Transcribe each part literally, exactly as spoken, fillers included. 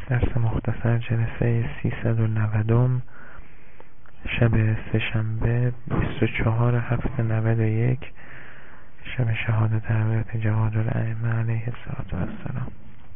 درس مختصر جلسه سیصد و نود شب سه‌شنبه بیست و چهار هفت نود و یک، شب شهادت حضرت جواد الائمه علیه السلام.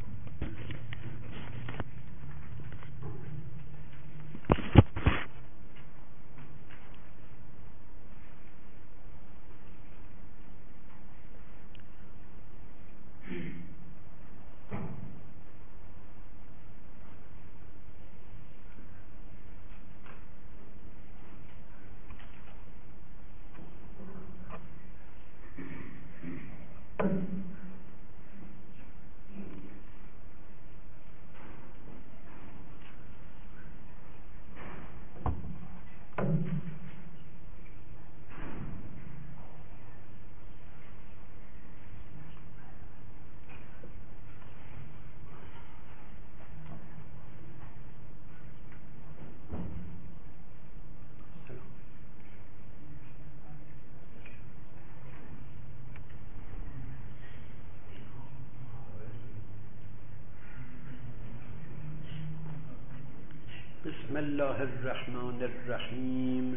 بسم الله الرحمن الرحیم.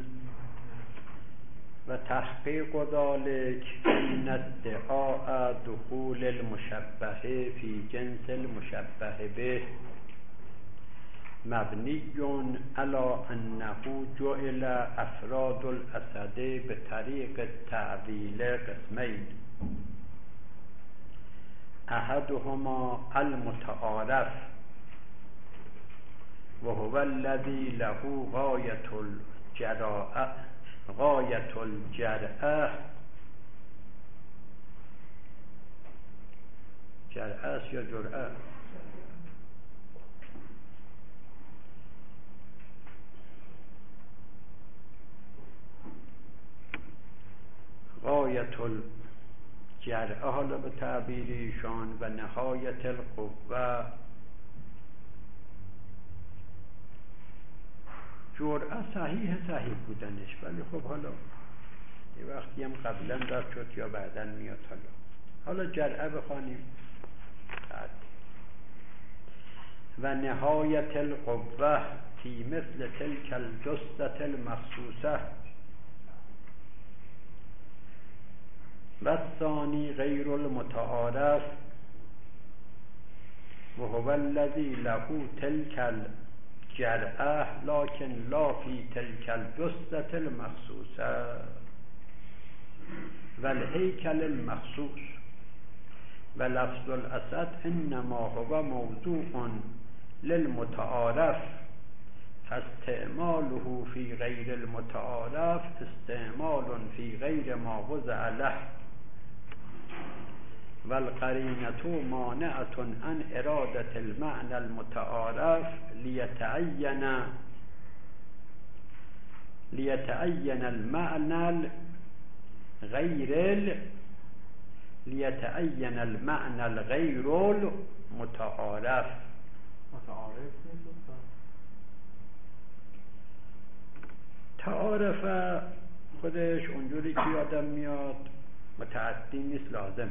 و تحقیق ذلك ان ادعاء دخول المشبه فی جنس المشبه به مبنی علی انه جعل افراد الاسد بطریق التعویل قسمین، احدهما المتعارف وهو الذي له غاية الجراءة غاية الجرأة جرأة یا جرأة غاية الجرأة حالا به تعبیر ایشان و نهایت القوة. جرأه صحیح صحیح بودنش، ولی خب حالا یه وقتی هم قبلا دار شد یا بعدن میاد. حالا حالا جرأه بخوانیم. و نهایت القوه فی مثل تلک الجثة المخصوصه و الثانی غیر المتعارف و هو الذی له تلک جرأه لكن لا في تلك الجثة المخصوصة والهيكل المخصوص ولفظ الأسد إنما هو موضوع للمتعارف فاستعماله في غير المتعارف استعمال في غير ما وضع له والقرینة مانعة عن ارادة المعنى المتعارف لیتعین لیتعین المعنى الغیر لیتعین المعنى الغیر المتعارف. متعارف تعارف خودش اونجوری که یادم میاد متعدی نیست، لازمه.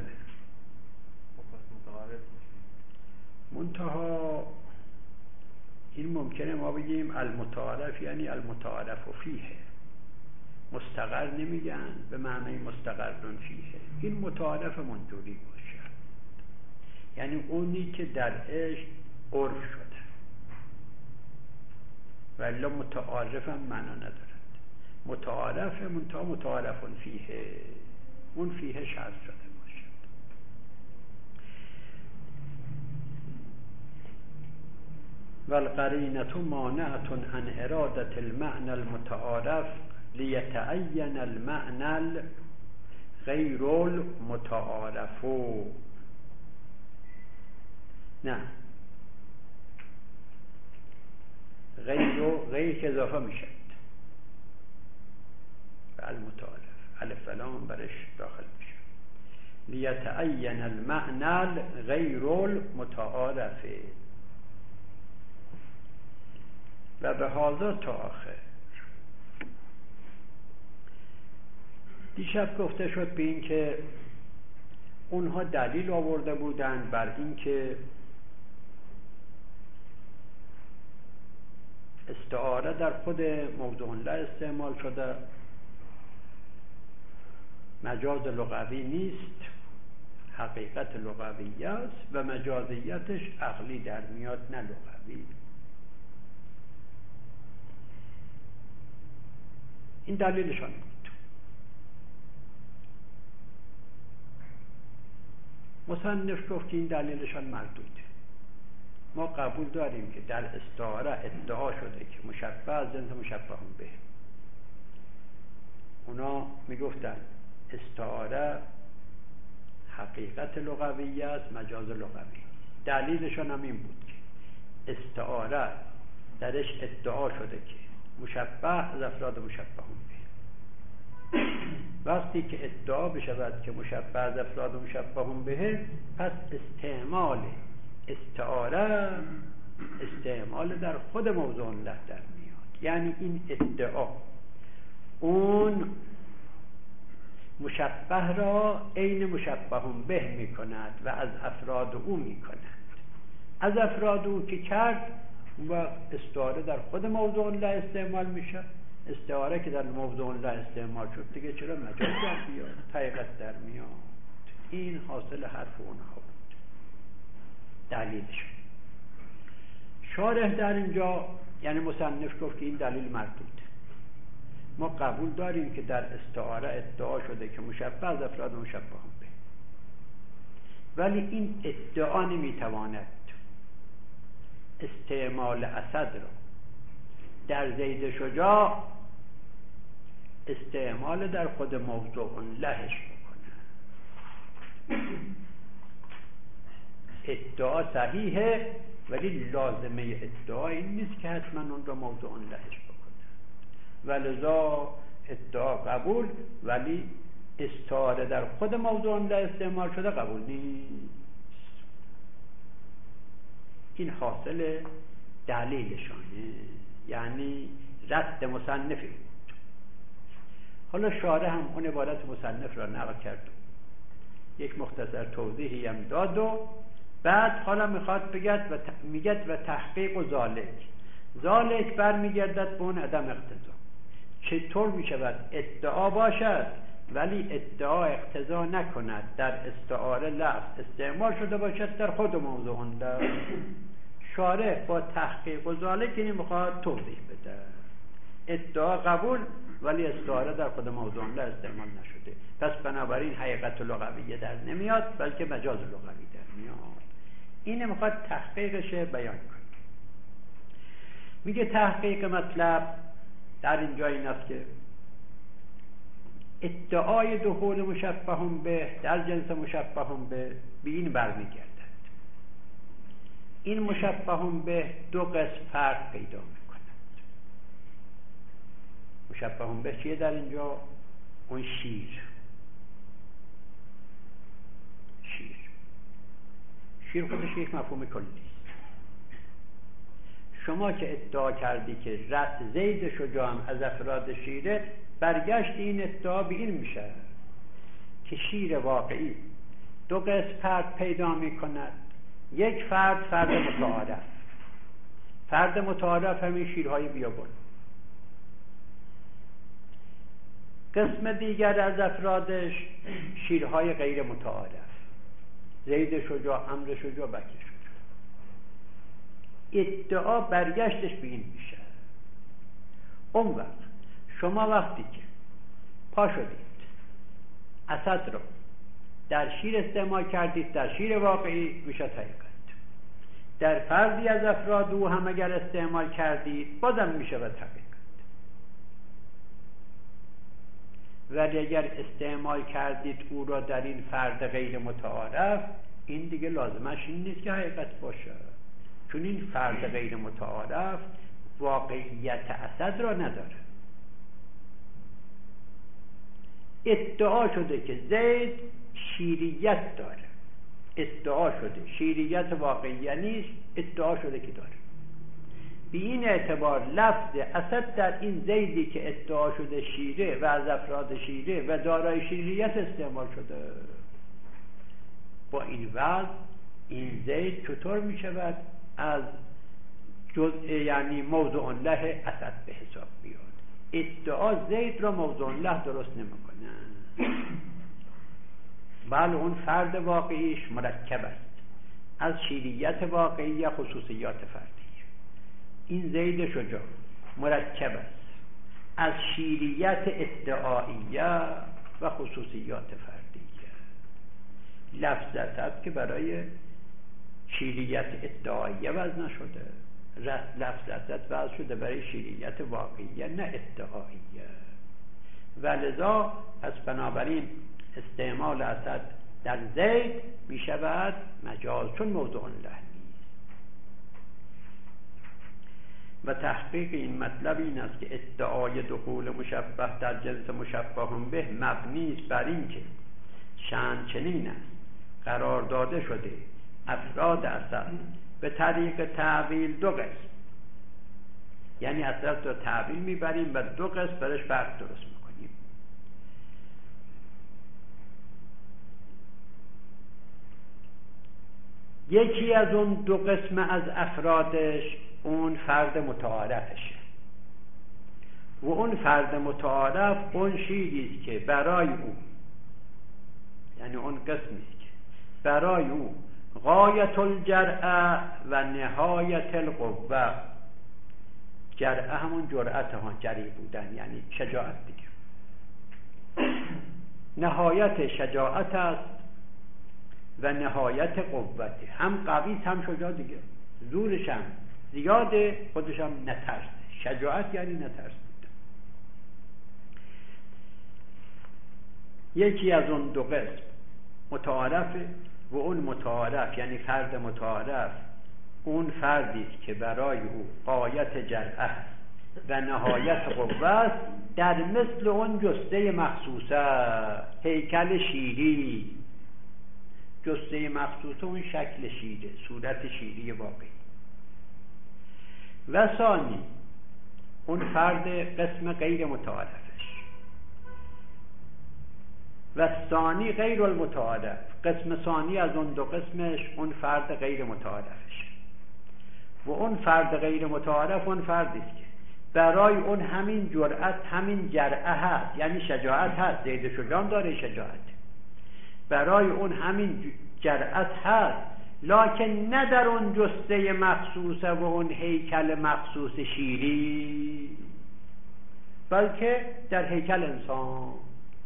منتها این ممکنه ما بگیم المتعارف یعنی المتعارف فیه، مستقر نمیگن به معنی مستقرن فیه. این متعارف منجوری باشد یعنی اونی که در عشق عرف شده، ولی متعارف هم معنا ندارد. متعارف منتها متعارف فیه، اون فیه شرط شده. والقرینة مانعة عن ارادة المعنى المتعارف لیتعین المعنى غیر المتعارف. نه غیر غیر که اضافه میشد به المتعارف، الف لام برش داخل میشه. لیتعین المعنى غیر المتعارف و به هذا تا آخر. دیشب گفته شد به این که اونها دلیل آورده بودند بر این که استعاره در خود موضوع له استعمال شده، مجاز لغوی نیست، حقیقت لغوی است و مجازیتش عقلی در میاد نه لغوی. این دلیلشان بود. مصنف گفت که این دلیلشان مردوده. ما قبول داریم که در استعاره ادعا شده که مشبه از جنس مشبه به. اونا میگفتن استعاره حقیقت لغوی است، مجاز لغوی. دلیلشان هم این بود که استعاره درش ادعا شده که مشبه از افراد مشبه به. وقتی که ادعا بشود که مشبه از افراد مشبه به، پس استعمال استعاره استعمال در خود موضوع له در میاد. یعنی این ادعا اون مشبه را عین مشبه به می کند و از افراد او می کند. از افراد او که کرد و استعاره در خود موضوع له استعمال میشه. استعاره که در موضوع له استعمال شد دیگه چرا مجاز در میاد، حقیقت در میاد. این حاصل حرف اونها بود. دلیلش شارح در اینجا یعنی مصنف گفت که این دلیل مردود. ما قبول داریم که در استعاره ادعا شده که مشبه از افراد مشبه به، ولی این ادعا نمیتواند استعمال اسد را در زید شجاع استعمال در خود موضوع لهش بکنه. ادعا صحیحه ولی لازمه ادعا این نیست که حتما اون را موضوع لهش بکنه. ولذا ادعا قبول ولی استعاره در خود موضوع له استعمال شده قبول نیست. این حاصل دلیلشانه، یعنی رد مصنفی بود. حالا شارح هم اون عبارت مصنف را نقل کرد، یک مختصر توضیحی هم داد و بعد حالا میخواد بگد و ت... میگد و تحقیق و ذالک ذالک برمیگردد به اون عدم اقتضا. چطور میشود ادعا باشد ولی ادعا اقتضا نکند در استعاره لفظ استعمال شده باشد در خود موضوع له؟ شارح با تحقیق و ذالک اینی میخواد توضیح بده. ادعا قبول ولی استعاره در خود موضوع له استعمال نشده، پس بنابراین حقیقت لغویه در نمیاد بلکه مجاز لغوی در میاد. اینه میخواد تحقیقش بیان کنه. میگه تحقیق مطلب در اینجا این است که ادعای دخول مشبه به در جنس مشبه به به این برمیگردد. این مشبه به دو قسم فرق پیدا میکند. مشبه به چیه در اینجا؟ اون شیر شیر شیر خودش یک مفهوم کلی است. شما که ادعا کردی که زید شجاع هم از افراد شیره، برگشت این ادعا به این میشه که شیر واقعی دو قسم فرد پیدا میکند. یک فرد فرد متعارف، فرد متعارف همین شیرهای بیابان. قسم دیگر از افرادش شیرهای غیر متعارف، زید شجاع، عمرو شجاع، بکر شجاع. ادعا برگشتش به این میشه. اون وقت شما وقتی که پا شدید اسد رو در شیر استعمال کردید، در شیر واقعی میشه حقیقت. در فردی از افراد او هم اگر استعمال کردید بازم میشه حقیقت. ولی اگر استعمال کردید او را در این فرد غیر متعارف، این دیگه لازمش این نیست که حقیقت باشه، چون این فرد غیر متعارف واقعیت اسد را نداره. ادعا شده که زید شیریت داره، ادعا شده، شیریت واقعی نیست، ادعا شده که داره. به این اعتبار لفظ اسد در این زیدی که ادعا شده شیره و از افراد شیره و دارای شیریت استعمال شده. با این وضع این زید چطور می شود از جزء یعنی موضوع له اسد به حساب بیاد. ادعا زید را موضوع له درست نمیکنه. بله اون فرد واقعیش مرکب است از شیریت واقعی یا خصوصیات فردی. این زید شجاع مرکب است از شیریت ادعاییه و خصوصیات فردیه. لفظ است که برای شیریت ادعاییه وضع نشده، لفظ است وضع شده برای شیریت واقعیه نه ادعاییه. و لذا پس بنابراین استعمال اسد در زید می شود مجاز، چون موضوع له نیست. و تحقیق این مطلب این است که ادعای دخول مشبه در جنس مشبه به مبنی است بر این که شأن چنین است قرار داده شده افراد اسد به طریق تعویل دو قسم، یعنی اسد رو تعویل میبریم و دو قسم برش فرق درست میکنیم. یکی از اون دو قسم از افرادش اون فرد متعارفشه و اون فرد متعارف اون شیریست که برای او، یعنی اون قسمی است که برای او غایت الجرأه و نهایت القوه، جرأه همون جرأت ها، جری بودن یعنی شجاعت دیگه، نهایت شجاعت است و نهایت قوت، هم قوی هم شجاع دیگه، زورش هم زیاده خودش هم نترسه. شجاعت یعنی نترسه. یکی از اون دو قسم متعارفه و اون متعارف یعنی فرد متعارف اون فردی است که برای او غایت جرأه و نهایت قوت در مثل اون جسته مخصوصه، هیکل شیری. جسته مخصوصه اون شکل شیره، صورت شیری واقعی. و ثانی اون فرد قسم غیر متعارفش و ثانی غیر المتعارف، قسم ثانی از اون دو قسمش اون فرد غیر متعارفش. و اون فرد غیر متعارف اون فردی است که برای اون همین جرأت همین جرأه هست، یعنی شجاعت هست، زید شجاع داره شجاعت، برای اون همین جرأت هست، لکن نه در اون جسته مخصوصه و اون هیکل مخصوص شیری، بلکه در هیکل انسان.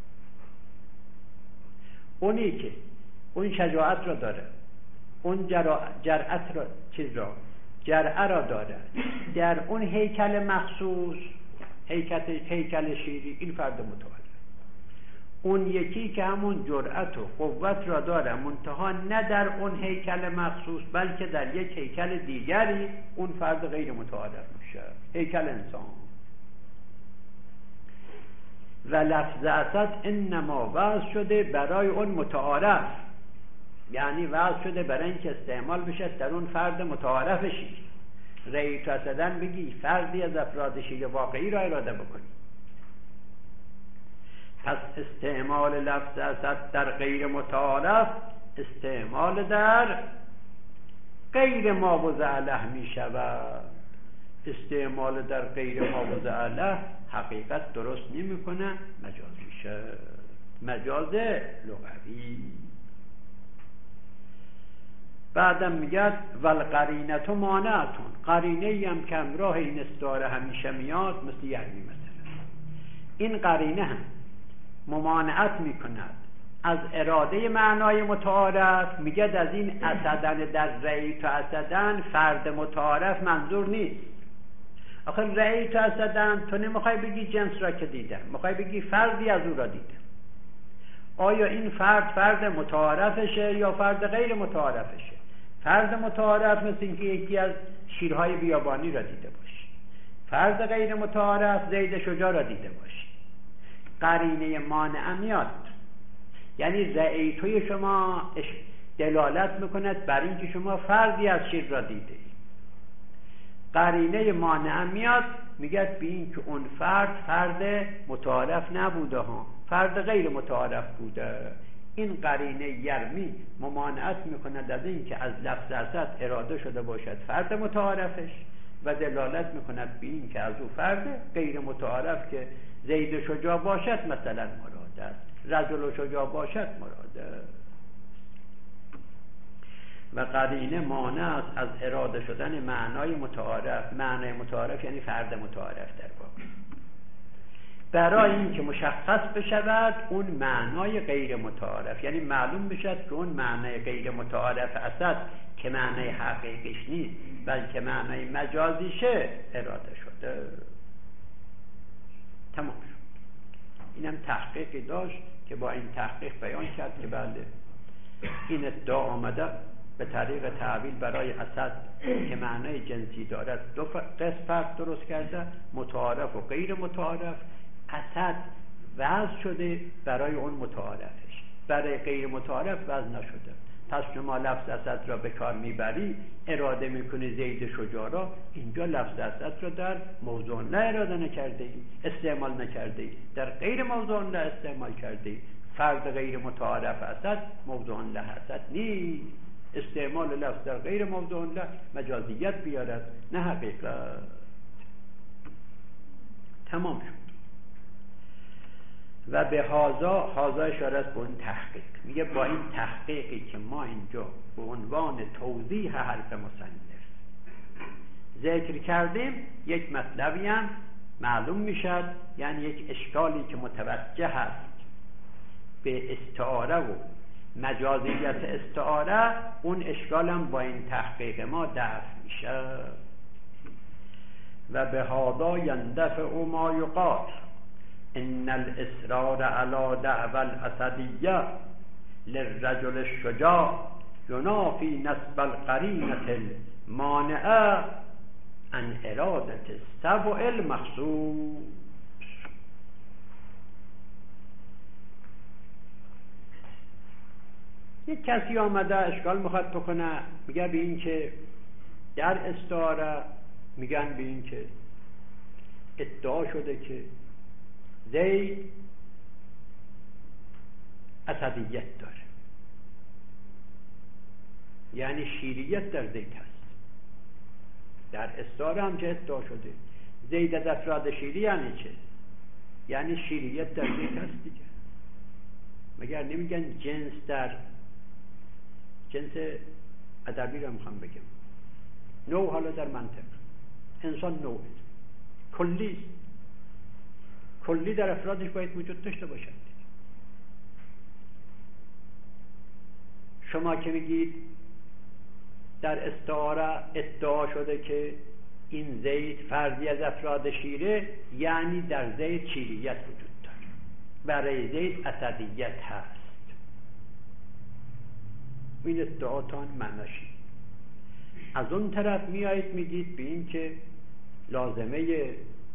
اونی که اون شجاعت را داره، اون جرأت را چیز را جرأه را داره در اون هیکل مخصوص، هیکل هیکل شیری، این فرد متعارف. اون یکی که همون جرأت و قوت را داره منتها نه در اون هیکل مخصوص بلکه در یک هیکل دیگری، اون فرد غیر متعارف میشه، هیکل انسان. و لفظ اسد انما وضع شده برای اون متعارف، یعنی وضع شده برای اینکه استعمال بشه در اون فرد متعارف شیر. رأیت اسدا بگی فردی از افراد شیر واقعی را اراده بکنی. پس استعمال لفظ اسد در غیر متعارف استعمال در غیر ما وضع له می شود. استعمال در غیر ما وضع له حقیقت درست نمی کنه، مجاز میشه، مجاز لغوی. بعدم میگه والقرینه مانعتون، قرینه هم که همراه این استعاره همیشه میاد، مثل یعنی مثلا این قرینه هم ممانعت میکند از اراده معنای متعارف. میگه از این اسدن در رأیت اسدن فرد متعارف منظور نیست. آخه رأیت اسدن تو نمیخوای بگی جنس را که دیدم، میخوای بگی فردی از او را دیدم. آیا این فرد فرد متعارفشه یا فرد غیر متعارفشه؟ فرد متعارف مثل اینکه یکی از شیرهای بیابانی را دیده باشی، فرد غیر متعارف زید شجاع را دیده باشی. قرینه مانع میاد، یعنی رأیتوی شما دلالت میکند بر اینکه شما فردی از شیر را دیده. قرینه مانع میاد میگه به این که اون فرد فرد متعارف نبوده ها، فرد غیر متعارف بوده. این قرینه یرمی ممانعت میکند از این که از لفظ اسد اراده شده باشد فرد متعارفش و دلالت میکند به این که از او فرد غیر متعارف که زید شجاع باشد مثلا مراد است، رجل شجاع باشد مراد است. و قرینه مانع است از اراده شدن معنای متعارف. معنای متعارف یعنی فرد متعارف در واقع، برای این که مشخص بشود اون معنای غیر متعارف، یعنی معلوم بشد که اون معنای غیر متعارف اسد که معنای حقیقیش نیست بلکه معنای مجازیشه اراده شده. تمام شد. اینم تحقیقی داشت که با این تحقیق بیان کرد که بله این ادعا آمده به طریق تعبیل برای اسد که معنای جنسی دارد دو قسم فرق درست کرده، متعارف و غیر متعارف. اسد وضع شده برای اون متعارفش، برای غیر متعارف وضع نشده. پس شما لفظ اسد را به کار میبری، اراده میکنی زید شجاع را، اینجا لفظ اسد را در موضوع له اراده نکرده ای، استعمال نکرده ای، در غیر موضوع له استعمال کرده ای. فرد غیر متعارف اسد موضوع له اسد نیست. استعمال لفظ در غیر موضوع له مجازیت بیارد نه حقیقت. تمام شد. و به هازا، هازا اشاره است به اون تحقیق. میگه با این تحقیقی که ما اینجا به عنوان توضیح حرف مصنف ذکر کردیم، یک مطلبی هم معلوم میشد، یعنی یک اشکالی که متوجه هست به استعاره و مجازیت استعاره، اون اشکال هم با این تحقیق ما دفع میشه. و به هازا یندفع ما یقال ان الاصرار على دعوى الاسدیه للرجل الشجاع ینافی نسب القرینة المانعه عن اراده السبع المخصوص. یک کسی آمده اشکال میخواد بکنه، میگه به این که در استعاره میگن به این که ادعا شده که زید اسدیت داره، یعنی شیریت در زید هست. در استعاره هم که ادعا شده زید از افراد شیری، یعنی چه؟ یعنی شیریت در زید هست دیگه. مگر نمیگن جنس در جنس ادبی رو میخوام بگم، نوع، حالا در منطق انسان نوع کلی کلی در افرادش باید وجود داشته باشد. شما که میگید در استعاره ادعا شده که این زید فردی از افراد شیره، یعنی در زید شیریت وجود داره، برای زید اسدیت هست. این ادعاتان معناشی. از اون طرف میایید میگید به این که لازمه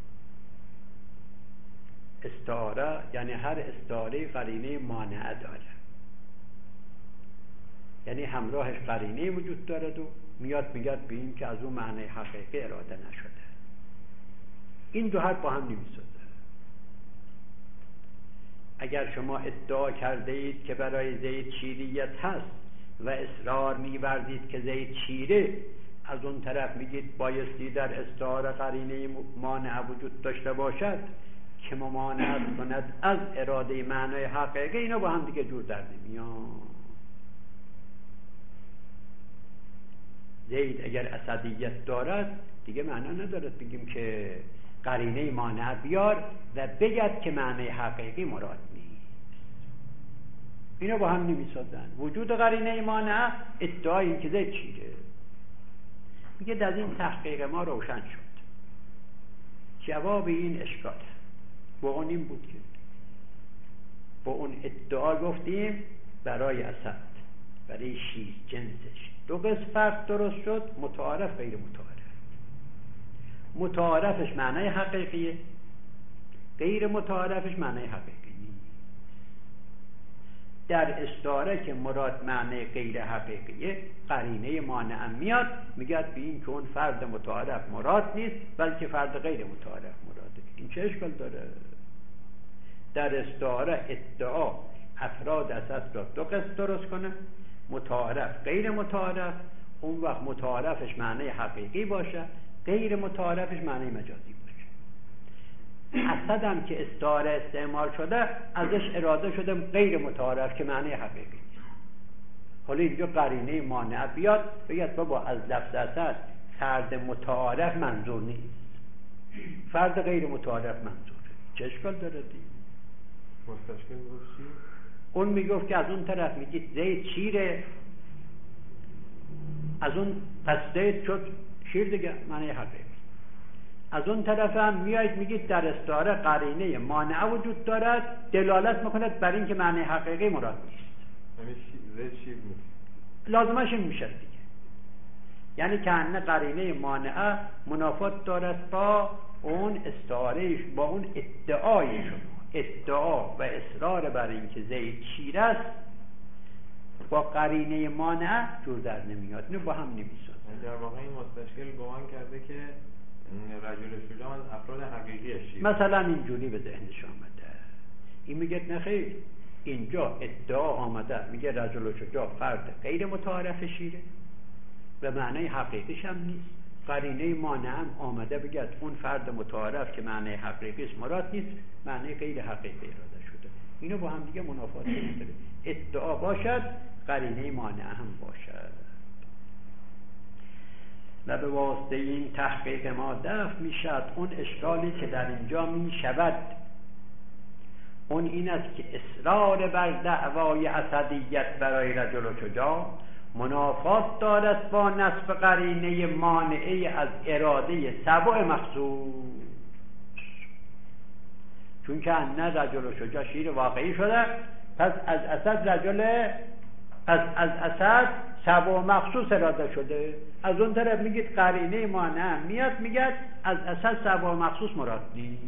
استعاره، یعنی هر استعاره قرینه مانعه داره، یعنی همراهش قرینه وجود دارد و میاد میگه به این که از اون معنی حقیقی اراده نشده. این دو حرف با هم نمیسازه. اگر شما ادعا کرده اید که برای زید شیریت هست و اصرار می‌ورزید که زید شیره، از اون طرف میگید بایستی در استعاره قرینه مانع وجود داشته باشد که ممانعت کند از اراده معنای حقیقی. اینا با هم دیگه جور در نمیان. زید اگر اسدیت دارد دیگه معنا ندارد بگیم که قرینه مانع بیار و بگد که معنای حقیقی مراد نیست. اینا با هم نمیسازن. وجود قرینه مانع ادعای این که زید چیره. میگه در این تحقیق ما روشن شد جواب این اشکال با اون این بود که با اون ادعا گفتیم برای اسد، برای شیر جنسش دو قسم فرق درست شد، متعارف غیر متعارف. متعارفش معنای حقیقیه، غیر متعارفش معنای حقیقی نیست. در استعاره که مراد معنی غیر حقیقیه، قرینه مانع میاد میگه به این که اون فرد متعارف مراد نیست بلکه فرد غیر متعارف مراده. این چه اشکال داره؟ در استعاره ادعا افراد اساس را دو قسم درست کنه، متعارف غیر متعارف. اون وقت متعارفش معنی حقیقی باشه، غیر متعارفش معنی مجازی باشه. اسد هم که استعاره استعمال شده ازش اراده شده غیر متعارف که معنی حقیقی. حالا اینجا قرینه مانع بیاد بگید بابا از لفظ اسد فرد متعارف منظور نیست، فرد غیر متعارف منظوره. چه اشکال داره دید؟ مستشکل گفتی؟ اون میگفت که از اون طرف میگید زید شیره، از اون پس زید شد شیر دیگه معنی حقیقی. از اون طرف هم میایید میگید در استعاره قرینه مانع وجود دارد دلالت میکند بر این که معنی حقیقی مراد نیست. یعنی زید شیر نیست، لازمش این میشه دیگه. یعنی که انه قرینه مانعه منافات دارد با اون استعارهش، با اون ادعای شما. ادعا و اصرار بر این که زید شیر است با قرینه مانعه جور در نمیاد، اینو با هم نمیسازه. در واقع این مستشکل گمان کرده که رجل شجاع افراد حقیقی شیر، مثلا اینجوری به ذهنش آمده. این میگه نخیر، اینجا ادعا آمده میگه رجل شجاع فرد غیر متعارف شیره و معنی حقیقیش هم نیست. قرینه مانع هم آمده بگه اون فرد متعارف که معنی حقیقیش مراد نیست، معنی غیر حقیقی اراده شده. اینو با هم دیگه منافات نداره. ادعا باشد قرینه مانع هم باشد. و به واسطه این تحقیق ما دفع میشد اون اشکالی که در اینجا میشود. اون این است که اصرار بر دعوای اسدیت برای رجل و شجاع منافات دارد با نصب قرینه مانعه از اراده سبع مخصوص، چون که نه رجل و شجاع شیر واقعی شده، پس از اسد رجل، پس از اسد سبع مخصوص اراده شده. از اون طرف میگید قرینه مانع میاد میگد از اسد سبع مخصوص مراد نیست.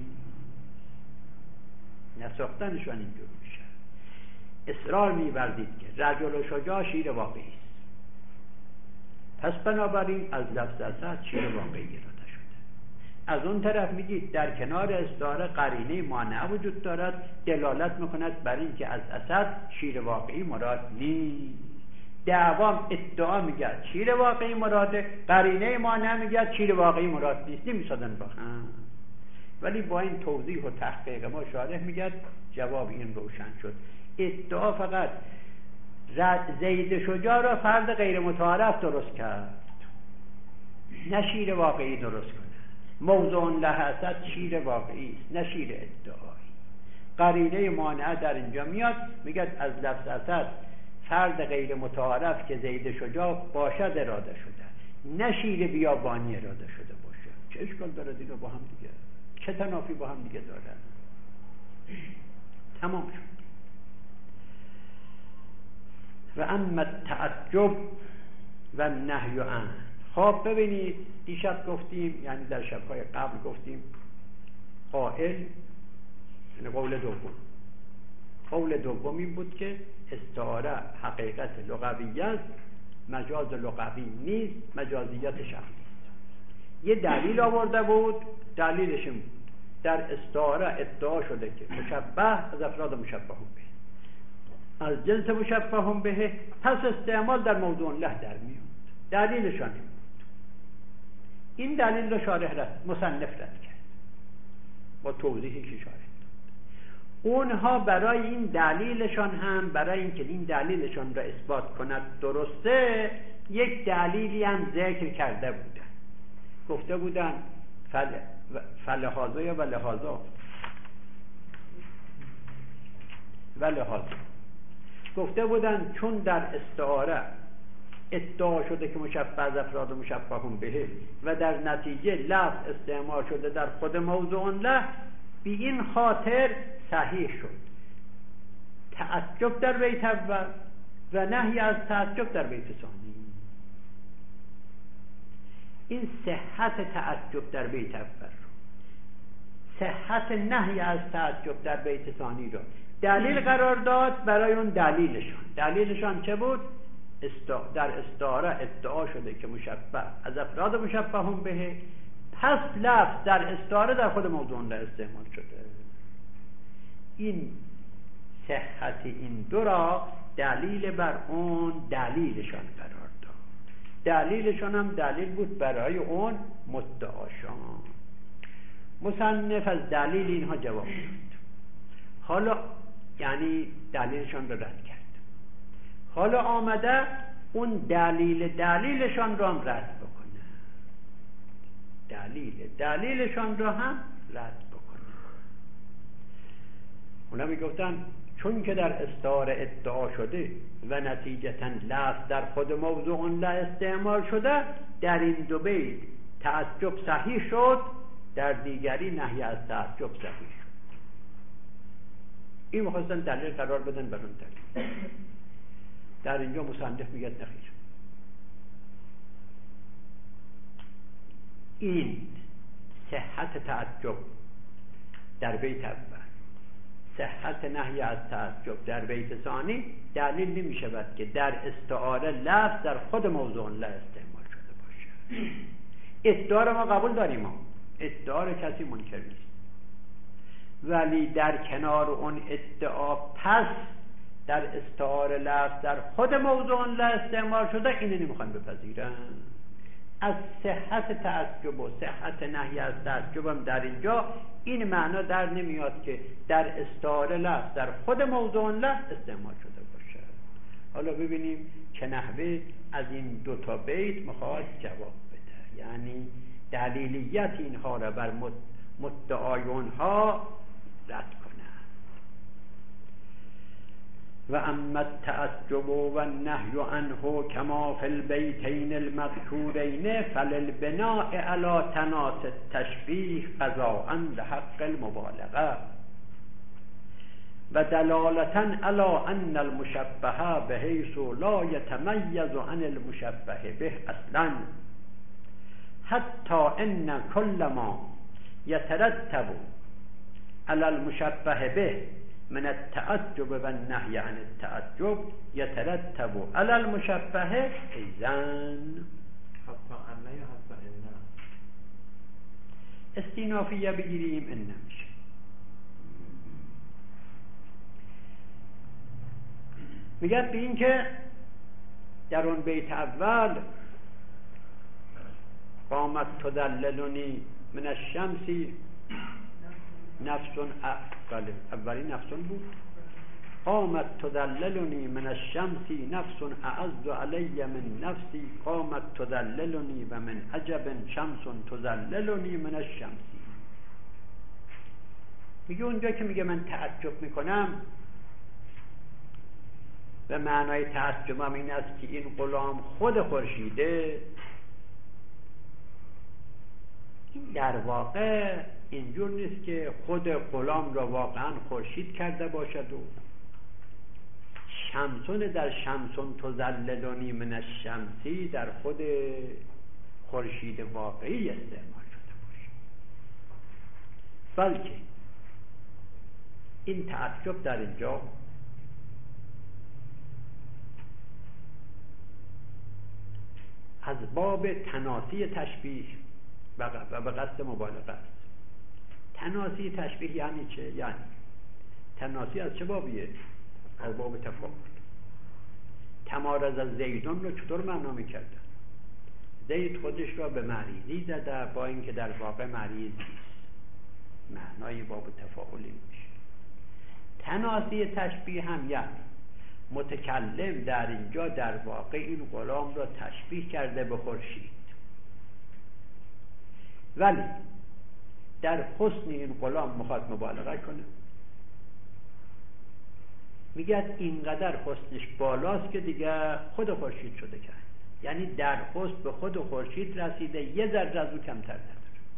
نساختنشون اینجور میشه. اصرار می‌ورزید که رجل و شجاع شیر واقعی است، پس بنابراین از لفظ اسد شیر واقعی اراده شده. از اون طرف میگید در کنار استعاره قرینه مانع وجود دارد دلالت میکند بر این که از اسد شیر واقعی مراد نیست. دعوام ادعا میگه شیر واقعی مراده، قرینه مانع میگه شیر واقعی مراد نیست، نمی‌سازن با هم. ولی با این توضیح و تحقیق ما شارح میگه جواب این روشن شد. ادعا فقط زید شجاع را فرد غیر متعارف درست کرد، نه شیر واقعی درست کنه. موضوع له اسد شیر واقعی است، نه شیر ادعایی. قرینه مانع در اینجا میاد میگه از لفظ اسد فرد غیر متعارف که زید شجاع باشد اراده شده، نه شیر بیابانی اراده شده باشه. چه اشکال داره دیگه با هم دیگه؟ چه تنافی با هم دیگه دارن؟ تمام شد. و اما تعجب و نهی عن. خب ببینید دیشب گفتیم، یعنی در شبهای قبل گفتیم قائل، یعنی قول دوم. قول دوم این بود که استعاره حقیقت لغوی است، مجاز لغوی نیست، مجازیت شخصی است. یه دلیل آورده بود، دلیلش این بود در استعاره ادعا شده که مشبه از افراد مشبه به، از جنس مشبه به، پس استعمال در موضوع له در میاد. دلیلشان این بود. این دلیل رو شارح رد مصنف رد کرد با توضیحی که شارح داد. اونها برای این دلیلشان هم، برای اینکه این دلیلشان را اثبات کند درسته، یک دلیلی هم ذکر کرده بودن. گفته بودن فل فلحاظا یا ولحاظا ولحاظا گفته بودن چون در استعاره ادعا شده که مشبه از افراد مشبه به و در نتیجه لفظ استعمال شده در خود موضوع له، بی این خاطر صحیح شد تعجب در بیت اول و نهی از تعجب در بیت ثانی. این صحت تعجب در بیت اول رو، صحت نهی از تعجب در بیت ثانی رو دلیل قرار داد برای اون دلیلشان. دلیلشان چه بود؟ استا... در استعاره ادعا شده که مشبه از افراد مشبه به، پس لفظ در استعاره در خود موضوع له استعمال شده. این صحت این دو را دلیل بر اون دلیلشان قرار داد. دلیلشون هم دلیل بود برای اون مدعاشان. مصنف از دلیل اینها جواب داد. حالا یعنی دلیلشان رو رد کرد. حالا آمده اون دلیل دلیلشان رو هم رد بکنه. دلیل دلیلشان رو هم رد بکنه. اونا میگفتن چون که در استعاره ادعا شده و نتیجتاً لفظ در خود موضوع لا استعمال شده، در این دو بیت تعجب صحیح شد، در دیگری نهی از تعجب صحیح شد. این می‌خواستن دلیل قرار بدن بر اون دلیل. در اینجا مصنف میگه نخیر، این صحت تعجب در بیت اول، صحت نهی از تعجب در بیت ثانی دلیل نمی شود که در استعاره لفظ در خود موضوع لا استعمال شده باشه. ادعا رو ما قبول داریم، ما ادعا رو کسی منکر نیست، ولی در کنار اون ادعا پس در استعاره لفظ در خود موضوع لا استعمال شده، اینو نمیخوان بپذیرن. از صحت تعجب و صحت نهی از تعجب هم در اینجا این معنا در نمیاد که در استعاره لفظ در خود موضوع لفظ استعمال شده باشه. حالا ببینیم چه نحوه از این دو تا بیت میخواد جواب بده، یعنی دلیلیت اینها را بر مدعای اونها رد کنه. و اما التعجب و النهی عنه کما فی البیتین المذکورین فللبناء علی تناس التشبیه قضاء لحق المبالغه و دلالة علی ان المشبه بحیث لا یتمیز عن المشبه به اصلا، حتی ان کل ما یترتب علی المشبه به من التعجب و النهی عن التعجب یترتب علی المشبه ایضاً. حتی انه یا حتی انه؟ استینافیه بگیریم انه میشه. میگه به این که در اون بیت اول قامت تدللنی من الشمس نفس بله اولی نفسون بود. قامت تدللنی من الشمس نفس اعز علی من نفسی قامت تدللنی و من عجب شمس تدللنی من الشمس. میگه اونجا که میگه من تعجب میکنم، و معنای تعجبم این است که این غلام خود خورشیده، این در واقع اینجور نیست که خود غلام را واقعا خورشید کرده باشد و شمسون در شمسون تزللونی من الشمسی در خود خورشید واقعی استعمال شده باشه، بلکه این تعجب در اینجا از باب تناسی تشبیه و به قصد مبالغه است. تناسی تشبیه یعنی چه؟ یعنی تناسی از چه بابیه؟ از باب تفاوت. تمارز از زیدون رو چطور معنا میکردن؟ زید خودش را به مریضی زده با اینکه در واقع مریض نیست. معنای باب تفاعلی میشه. تناسی تشبیه هم یعنی متکلم در اینجا در واقع این غلام را تشبیه کرده به خورشید، ولی در حسن این غلام میخواد مبالغه کنه. میگه اینقدر حسنش بالاست که دیگه خود خورشید شده کرد، یعنی در حسن به خود خورشید رسیده، یه ذره از او کمتر نداره.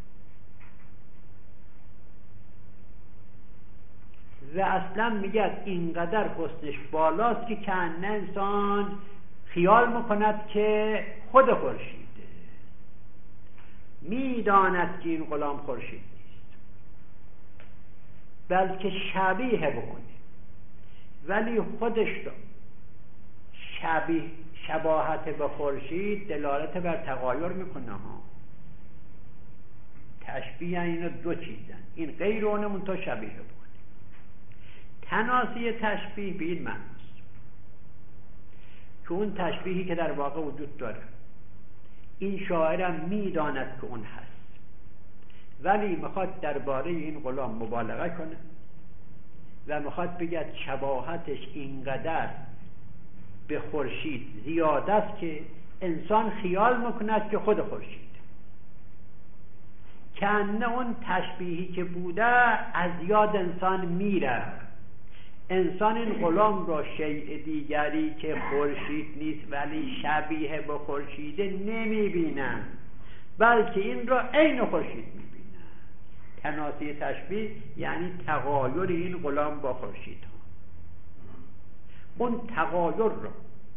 و اصلا میگه اینقدر حسنش بالاست که کنه انسان خیال میکند که خود خورشیده، میداند که این غلام خورشید نیست بلکه شبیه بکنه، ولی خودش رو شبیه شباهت به خورشید دلالت بر تغایر میکنه ها. تشبیه اینا دو چیزن، این غیر اونمون تو شبیه بکنه. تناسی تشبیه به این معنی است که اون تشبیهی که در واقع وجود داره این شاعرم میداند که اون هست، ولی میخواد درباره این غلام مبالغه کنه و میخواد بگه شباهتش اینقدر به خورشید زیاد است که انسان خیال میکند که خود خورشید، کنه اون تشبیهی که بوده از یاد انسان میره. انسان این غلام را شیء دیگری که خورشید نیست ولی شبیه به خورشید نمیبینن، بلکه این را عین خورشید میبینن. تناسیه تشبیه یعنی تغایر این غلام با خورشید ها. اون تغایر را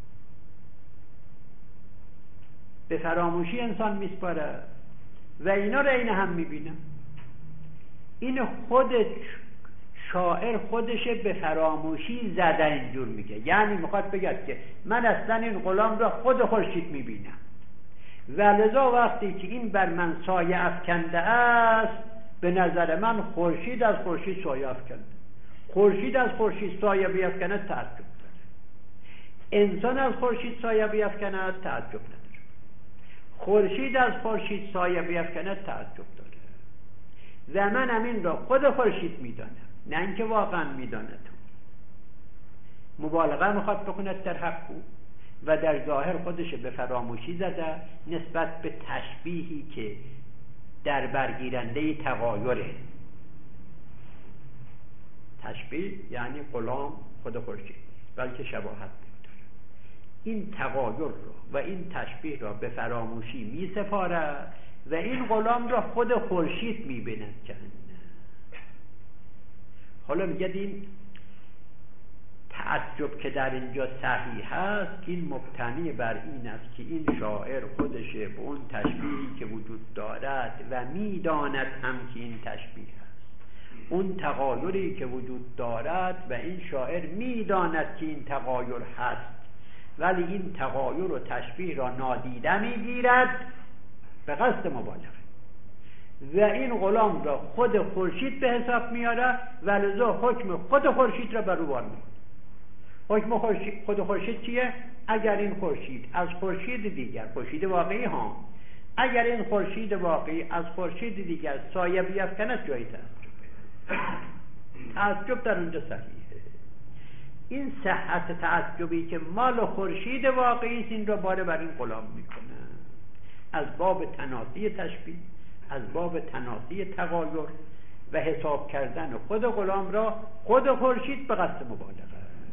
به فراموشی انسان میسپاره و اینا را عین هم میبینه. این خود شاعر خودش به فراموشی زده اینجور میگه، یعنی میخواد بگه که من اصلا این غلام را خود خورشید میبینم و لذا وقتی که این بر من سایه افکنده است، به نظر من خورشید از خورشید سایه افکنده. خورشید از خورشید سایه بیفکنه تعجب داره، انسان از خورشید سایه بیفکنه تعجب نداره. خورشید از خورشید سایه بیفکنه تعجب داره و من همین را خود خورشید میدانم، نه اینکه واقعا میداند. مبالغه میخواد بکند در حق او و در ظاهر خودش به فراموشی زده نسبت به تشبیهی که در برگیرنده تغایره. تشبیه یعنی غلام خود خورشید بلکه شباهت می‌داره. این تغایر را و این تشبیه را به فراموشی می سپاره و این غلام را خود خورشید می‌بیند. حالا میگه این تعجب که در اینجا صحیح هست، این مبتنی بر این است که این شاعر خودش به اون تشبیهی که وجود دارد و میداند هم که این تشبیه هست، اون تغایری که وجود دارد و این شاعر میداند که این تغایر هست، ولی این تغایر و تشبیه را نادیده میگیرد به قصد مبالغه و این غلام را خود خورشید به حساب میاره و لذا حکم خود خورشید را بر او وارد میکنه. حکم خورشید خود خورشید چیه؟ اگر این خورشید از خورشید دیگر، خورشید واقعی ها، اگر این خورشید واقعی از خورشید دیگر سایه بیفکند جای تعجب. تعجب در اونجا صحیحه. این صحت تعجبی که مال خورشید واقعی است، این را باره بر این غلام میکنه از باب تناسی تشبیه، از باب تناسی تغایر و حساب کردن خود غلام را خود خورشید به قصد مبالغه.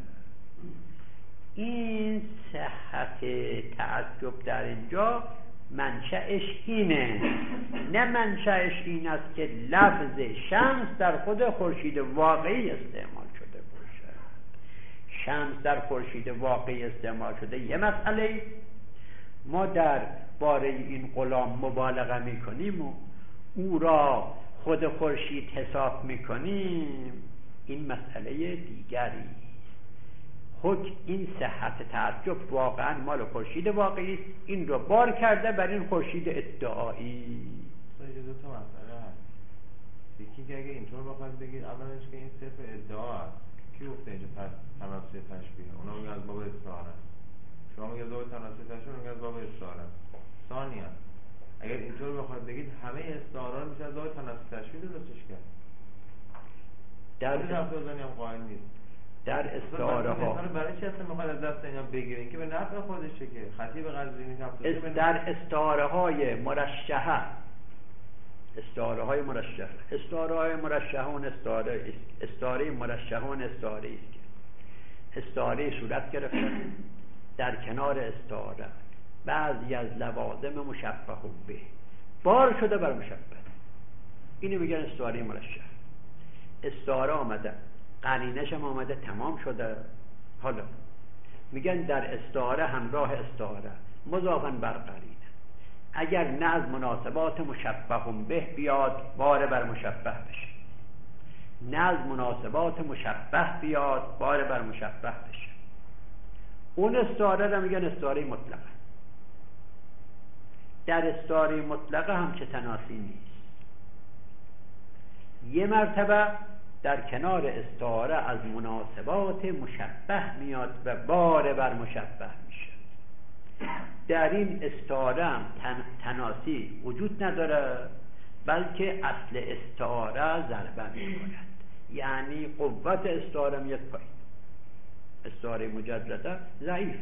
این صحت تعجب در اینجا منشأش اینه، نه منشأش این است که لفظ شمس در خود خورشید واقعی استعمال شده باشه. شمس در خورشید واقعی استعمال شده یه مسئله، ما در باره این غلام مبالغه میکنیم و او را خود خورشید حساب میکنیم، این مسئله دیگری. حکم این صحت تعجب واقعا مال خورشید واقعی است، این را بار کرده بر این خورشید ادعایی. اینجا دو تا مسئله هست. یکی که اگه اینطور بخواید بگید اولش که این صرف ادعا است، کی گفته اینجا تناسیه تشبیه؟ اونا میگن از باب اصرار است. شما میگید از باب تناسیه تشبیه، میگن از باب اصرار است. ثانیاً اگر اینطور بخواید بگید همه استعارا میشه از باب تناسیه تشبیه درستش کرد. در تفاضلی هم قائل نیست. در استعاره ها برای چی اصلا میخواد از دست اینا بگیرین که به نفع خودشه که خطیب قزوینی تفاضل در استعاره های مرشحه، استعاره های مرشحه استعاره های مرشحون استعاره استعاره مرشحون استعاره است که استعاره صورت گرفته در کنار استعاره بعضی از لوازم مشبه به بار شده بر مشبه، اینو میگن استعاره مرشحه. استعاره آمده قرینش هم آمده تمام شده، حالا میگن در استعاره همراه استعاره مضافاً بر قرینه، اگر نه از مناسبات مشبه به بیاد بار بر مشبه بشه، نه از مناسبات مشبه بیاد بار بر مشبه بشه، اون استعاره رو میگن استعاره مطلقه. در استعاره مطلقه هم چه تناسی نیست، یه مرتبه در کنار استعاره از مناسبات مشبه میاد و بار بر مشبه میشه. در این استعاره هم تن... تناسی وجود نداره، بلکه اصل استعاره ضربه می‌کند، یعنی قوت استعاره میاد پایین. استعاره مجرده ضعیف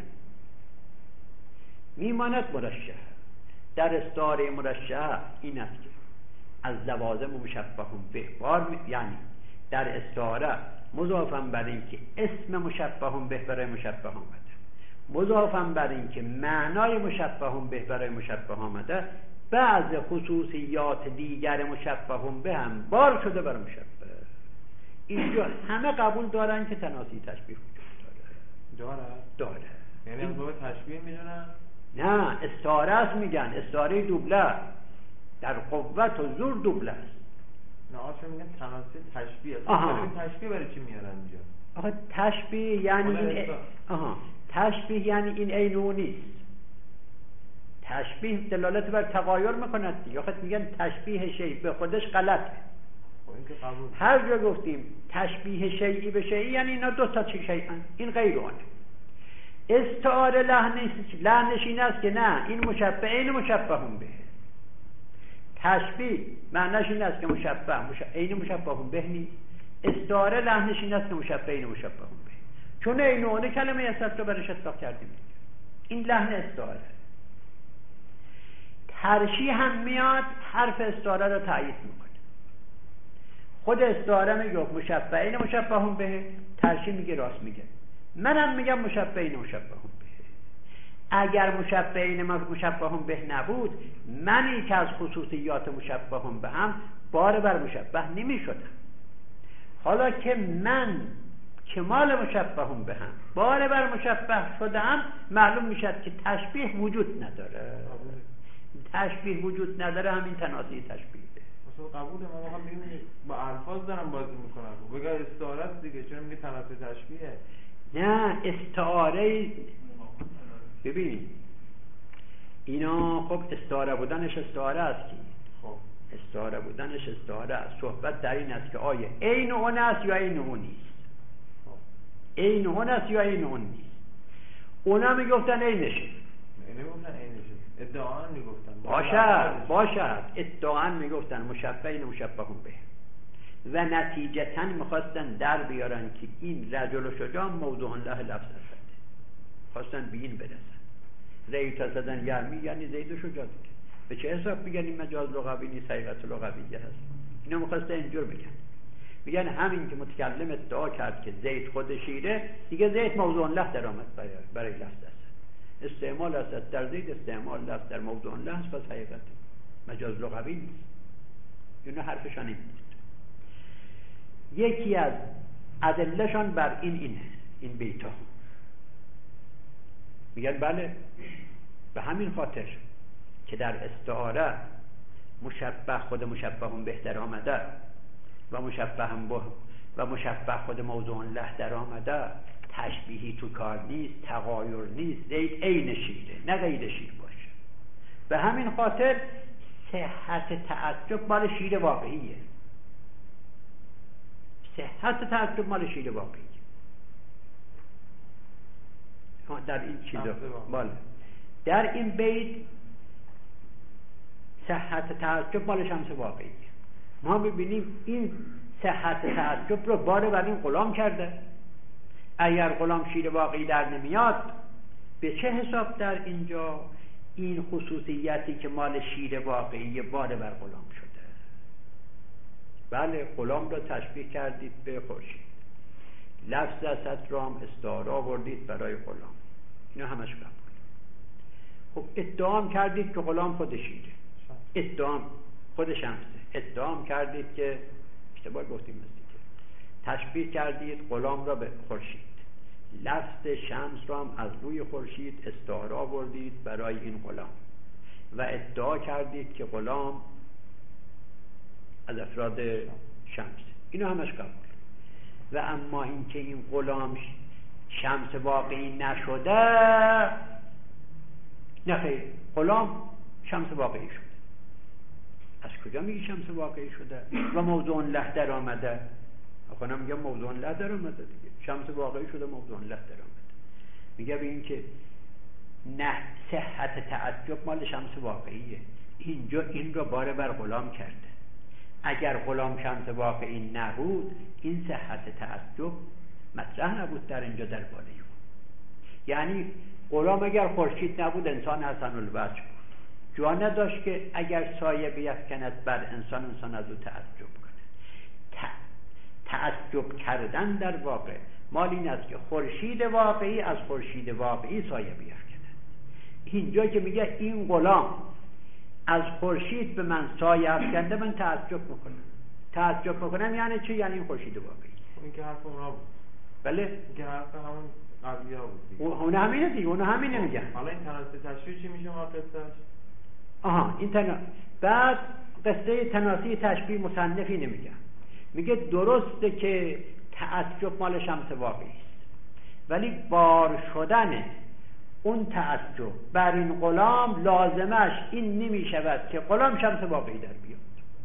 میماند مرشح. در استعاره مرشح این است که از لوازم مشبه به بار می... یعنی در استعاره مضافاً بر این که اسم مشبه به برای مشبه آمده، مضافاً بر این که معنای مشبه به برای مشبه آمده، بعض خصوصیات دیگر مشبه به هم بار شده برای مشبه. اینجا همه قبول دارن که تناسی تشبیه وجود داره. داره؟ داره. یعنی از باب تشبیه میدونن؟ نه، استعاره است میگن، استعاره دوبله در قوت و زور دوبله است. نه آشون میگن تناسی تشبیه. آها. تشبیه برای چی میارن اینجا؟ آها تشبیه یعنی این آها تشبیه یعنی این عین او نیست. تشبیه دلالت بر تغایر میکند دیگه. آخه میگن تشبیه شیء به خودش غلطه. هر جا گفتیم تشبیه شیئی به شیئی یعنی اینا دو تا چی شیئن، این غیر اونه. استعاره لحنش لحنش این است که نه این مشبه عین مشبه به. تشبیه معنیش این است که مشبه عین مشبه به نیست. استعاره لحنش این است که مشبه عین مشبه به، چون عین اونه کلمه اصل رو برش اطلاق کردیم. این لحن استعاره. ترشیح هم میاد حرف استعاره رو تایید میکنه. خود استعاره میگه مشبه عین مشبه به، ترشیح میگه راست میگه. منم میگم مشبه عین مشبه به. اگر مشبه عین مشبه به نبود، منی که از خصوصیات مشبه به هم بار بر مشبه نمیشدم. حالا که من کمال مشبه به هم بار بر مشبه شدم، معلوم میشد که تشبیه وجود نداره. تشبیه وجود نداره، همین تناسی تشبیه. مثلا قبول ما هم میگیم با الفاظ دارن بازی میکنن. بگه استعاره است دیگه، چون میگه تناسی تشبیه. نه استعاره، ببین اینا خب استعاره بودنش استعاره است که خب استعاره بودنش استعاره است. صحبت در این است که آیا عین اون است یا عین اون نیست. عین اون است یا عین اون نیست. اونا میگفتن عینشه. نمیگفتن عینشه. ادعا میگفتن. باشد باشد ادعا میگفتن مشبه عین مشبه به، و نتیجتاً میخواستن در بیارن که این رجل و شجاع موضوع الله لفظ است. خواستن به این برسن. زید تا زدن یرمی یعنی زید و شجاع دیگه. به چه حساب میگن این مجاز لغوی نیست، حقیقت لغویه هست. اینا میخواستن اینجور بگن. میگن همین که متکلم ادعا کرد که زید خود شیره، دیگه زید موضوع الله در آمد برای, برای لفظ است. استعمال است در زید، استعمال لفظ در موضوع الله است، پس حقیقت مجاز لغوی نیست. اینا حرفشان این بود. یکی از ادلهشان بر این اینه، این بیتا میگن بله به همین خاطر که در استعاره مشبه خود مشبه بهتر آمده و مشبه هم به و مشبه خود موضوع الله در آمده، تشبیهی تو کار نیست، تغایر نیست، زید عین شیره نه غیر شیر باشه. به همین خاطر صحت تعجب مال شیر واقعیه. صحت تعجب مال شیر واقعیه. در این چیزا بله در این بیت صحت تعجب مال شمس واقعیه. ما ببینیم این صحت تعجب رو باره بر این غلام کرده. اگر غلام شیر واقعی در نمیاد، به چه حساب در اینجا این خصوصیتی که مال شیر واقعی باره بر غلام شده؟ بله غلام را تشبیه کردید به خورشید، لفظ اسد را هم استعاره آوردید برای غلام. اینا همش قبول. خب ادعام کردید که غلام خود شیره، ادعام خود شمسه، ادعام کردید که اشتباه گفتیم دیگه، تشبیه کردید غلام را به خورشید، لفظ شمس را هم از روی خورشید استعاره آوردید برای این غلام و ادعا کردید که غلام از افراد شمس. اینو همش قبول. و اما اینکه این غلام شمس واقعی نشده، نه خیر، غلام شمس واقعی شده. از کجا میگی شمس واقعی شده و موضوع الله در آمده؟ آخه میگم موضوع الله در آمده دیگه. شمس واقعی شده، موضوع الله در آمده. میگه به این که نه صحت تعجب مال شمس واقعیه. اینجا این رو باره بر غلام کرده. اگر غلام شمس واقعی نبود این صحت تعجب مطرح نبود در اینجا درباره او. یعنی غلام اگر خورشید نبود انسان حسن الوجه بود، جا نداشت که اگر سایه بیفکند بر انسان انسان از او تعجب کنه. تعجب کردن در واقع مال این است که خورشید واقعی از خورشید واقعی سایه بیفکند. اینجا که میگه این غلام از خورشید به من سایه افکنده من تعجب میکنم. تعجب میکنم یعنی چی؟ یعنی این خورشید واقعی. این که حرف اونا بود. بله این که حرف همون قضیه بود دیگه. اون همینه دیگه، اون همینه میگن. حالا این تناسب تشبیه چی میشه ما قصهش؟ آها این تنا... بعد قصه تناسب تشبیه مصنفی نمیگه. میگه درسته که تعجب مال شمس واقعی است، ولی بار شدن اون تعجب بر این غلام لازمش این نمیشود که غلام شمس واقعی در بیاد.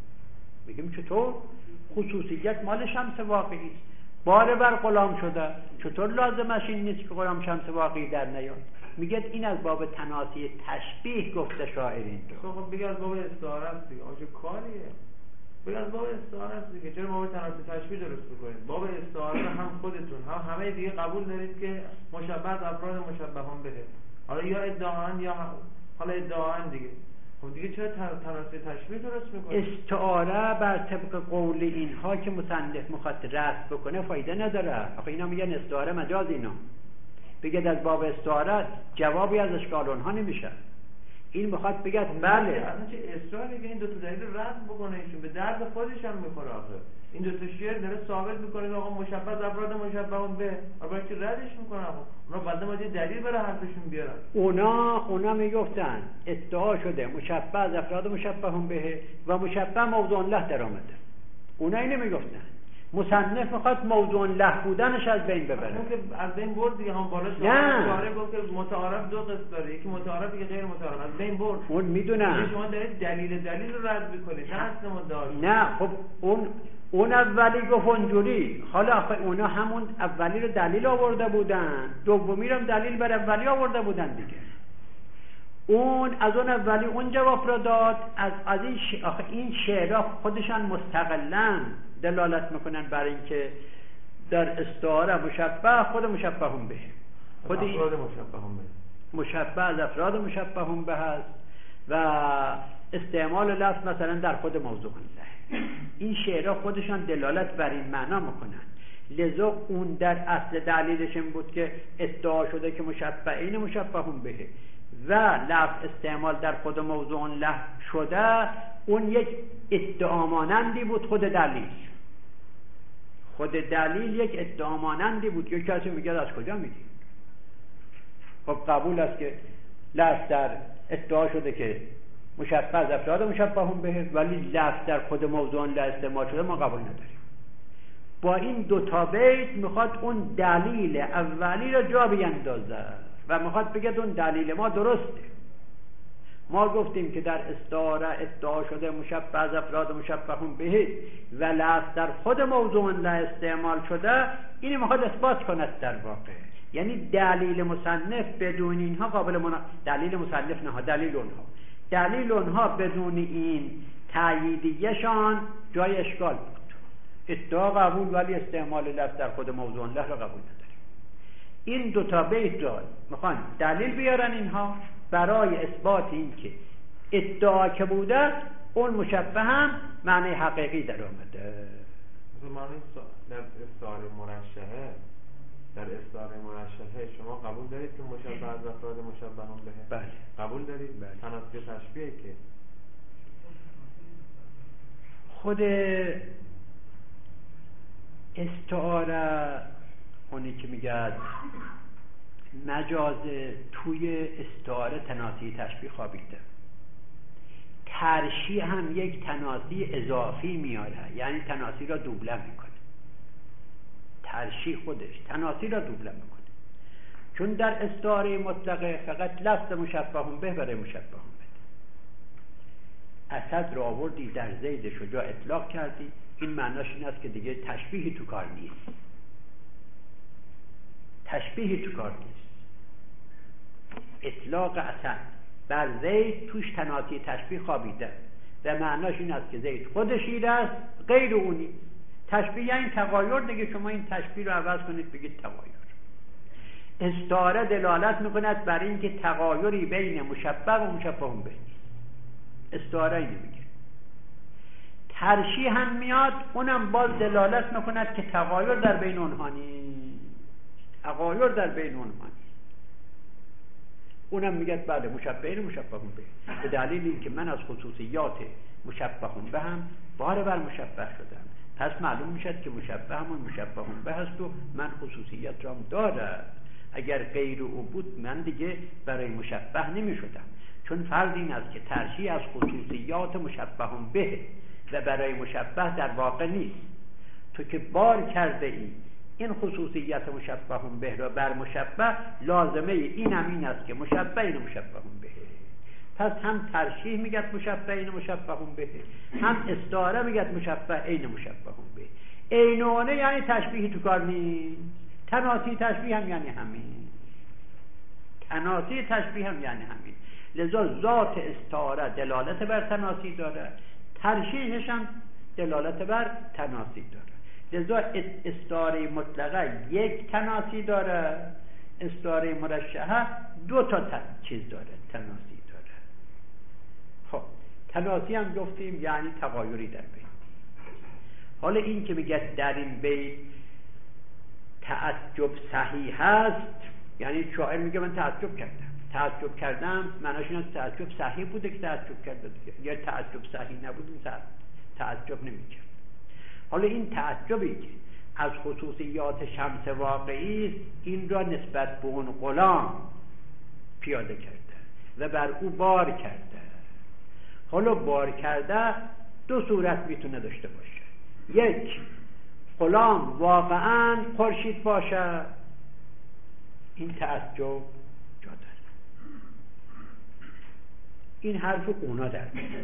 میگیم چطور؟ خصوصیت مال شمس واقعی است، بار بر غلام شده، چطور لازمش این نیست که غلام شمس واقعی در نیاد؟ میگه این از باب تناسب تشبیه گفته شاعر این رو. خب بگه از باب استعاره است دیگه. آجه کاریه. بگه از باب استعاره است دیگه. چرا باب تناسب تشبیه درست بکنید؟ باب استعاره هم خودتون هم همه دیگه قبول دارید که مشبه از افراد مشبهان بده. حالا یا ادعاان یا حالا ادعاان دیگه. خب دیگه چرا تناسب تشبیه درست میکنید؟ استعاره بر طبق قول اینها که مصنف میخواد رد بکنه فایده نداره. آخه اینا میگن استعاره مجاز، اینا بگید از باب استعاره جوابی از اشکال اونها نمیشه. این میخواد بگید بله اصلا چه اصراری که این دو تا دلیل رد بکنه، ایشون به درد خودش هم میخوره. آخه این دو تا شعر داره ثابت میکنه که آقا مشبه از افراد مشبهون به، آقا چه ردش میکنه؟ آقا اونا بعد ما یه دلیل برای حرفشون بیارن. اونا اونا میگفتن ادعا شده مشبه از افراد مشبهون به و مشبه موضوع له در آمده. اونا اینو میگفتن. مصنف میخواد موضوع له بودنش از بین ببره. اون که از بین برد دیگه، هم بالاش شعار گفت که متعارف دو قسم داره، یکی متعارف دیگه غیر متعارف، از بین برد. اون میدونم شما دارید دلیل دلیل رو رد میکنید، نه اصل مدعا. نه خب اون اون اولی گفت اونجوری، حالا آخه اونا همون اولی رو دلیل آورده بودن، دومی رو هم دلیل بر اولی آورده بودن دیگه. اون از اون اولی اون جواب را داد. از از این ش... آخه این شعرها خودشان مستقلاً دلالت میکنن بر اینکه در استعاره مشبه خود مشبهون به، خود افراد مشبهون به، مشبه از افراد مشبهون به هست و استعمال لفظ مثلا در خود موضوع له. این شعرها خودشان دلالت بر این معنا میکنن. لذا اون در اصل دلیلش این بود که ادعا شده که مشبهین مشبهون به و لفظ استعمال در خود موضوع له شده، اون یک ادعا مانندی بود. خود دلیل خود دلیل یک ادعا مانندی بود. یک کسی میگه از کجا میگی؟ خب قبول است که لفظ در ادعا شده که مشبه از افراد مشبهون به، ولی لفظ در خود موضوع له استعمال شده ما قبول نداریم. با این دو تا بیت میخواد اون دلیل اولی را جا بیندازه و میخواد بگه اون دلیل ما درسته. ما گفتیم که در استعاره ادعا شده مشبه از افراد مشبهون به و لفظ در خود موضوع له استعمال شده. این میخواد اثبات کند در واقع. یعنی دلیل مصنف بدون اینها قابل منا... دلیل مصنف نه، دلیل اونها دلیل اونها بدون این تاییدیه‌شان جای اشکال بود. ادعا قبول ولی استعمال لفظ در خود موضوع له را قبول نداریم. این دو تا بیت را میخوان دلیل بیارن اینها برای اثبات این که ادعا که بوده اون مشبه هم معنی حقیقی در آمده. معنی در استعاره مرشحه در استعاره مرشحه شما قبول دارید که مشبه از افراد مشبهون به؟ بله. قبول دارید؟ بله. تناسب تشبیه که خود استعاره اونی که میگه مجاز توی استعاره تناسب تشبیه خوابیده. ترشیح هم یک تناسب اضافی میاره، یعنی تناسب را دوبله میکنه. ترشیح خودش تناسب را دوبله میکنه، چون در استعاره مطلقه فقط لفظ مشبهون به برای مشبهون بده. اسد را آوردی در زید شجاع اطلاق کردی، این معناش این است که دیگه تشبیهی تو کار نیست. تشبیهی تو کار نیست. اطلاق اصل بر زید توش تناسی تشبیه خوابیده و معناش این است که زید خود شیر است، غیر اونی. تشبیه یعنی تغایر دیگه، شما این تشبیه رو عوض کنید بگید تغایر. استعاره دلالت میکند بر این که تغایری بین مشبه و مشبه به استعاره نمیگه. ترشیح هم میاد، اونم باز دلالت میکند که تغایر در بین اونها نیست، تغایر در بین اونها نیست. اونم میگه بعد مشبه مشبه به، به دلیل اینکه من از خصوصیات مشبه به هم بار بر مشبه شدم، پس معلوم میشد که مشبه همون مشبه به هست و من خصوصیت را دارد. اگر غیر او بود من دیگه برای مشبه نمی شدم، چون فرض این است که ترشیح از خصوصیات مشبه به و برای مشبه در واقع نیست. تو که بار کرده ای این خصوصیت مشبه به را بر مشبه، لازمه این هم این است که مشبه این مشبه به، پس هم ترشیح میگد مشبه این مشبه به، هم استعاره میگد مشبه این مشبه به. اینونه یعنی تشبیه تو کار نیست. تناسی تشبیه هم یعنی همین، تناسی تشبیه هم یعنی همین. لذا ذات استعاره دلالت بر تناسی داره، ترشیحش هم دلالت بر تناسی داره. لذا استعاره مطلقه یک تناسی داره، استعاره مرشحه دو تا چیز داره، تناسی داره. خب تناسی هم گفتیم یعنی تغایری در بین. حالا این که میگه در این بیت تعجب صحیح هست، یعنی شاعر میگه من تعجب کردم، تعجب کردم معناش اینه تعجب صحیح بوده که تعجب کرده دیگه. یا تعجب صحیح نبود این تعجب نمیکرد. حالا این تعجبی که از خصوصیات شمس واقعی است، این را نسبت به اون غلام پیاده کرده و بر او بار کرده. حالا بار کرده دو صورت میتونه داشته باشه، یک غلام واقعا خورشید باشه، این تعجب جا داره، این حرف اونا در میاد.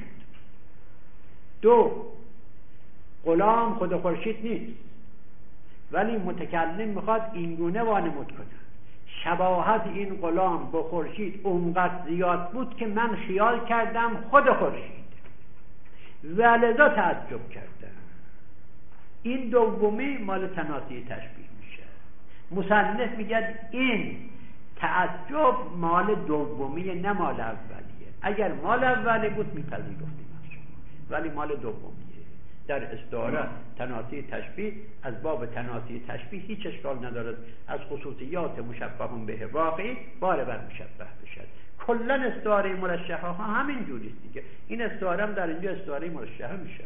دو غلام خود خورشید نیست، ولی متکلم میخواد اینگونه وانمود کنه شباهت این غلام با خورشید اونقدر زیاد بود که من خیال کردم خود خورشید و لذا تعجب کردم. این دومی مال تناسی تشبیه میشه. مصنف میگه این تعجب مال دومی نه مال اولیه. اگر مال اولی بود میپذیرفتیم از شما، ولی مال دومیه. در استعاره تناسی تشبیه از باب تناسی تشبیه هیچ اشکال ندارد از خصوصیات مشبه به واقعی بار بر مشبه بشد. کلا استعاره مرشحه ها همین جوریست دیگه. این استعاره هم در اینجا استعاره مرشحه میشه.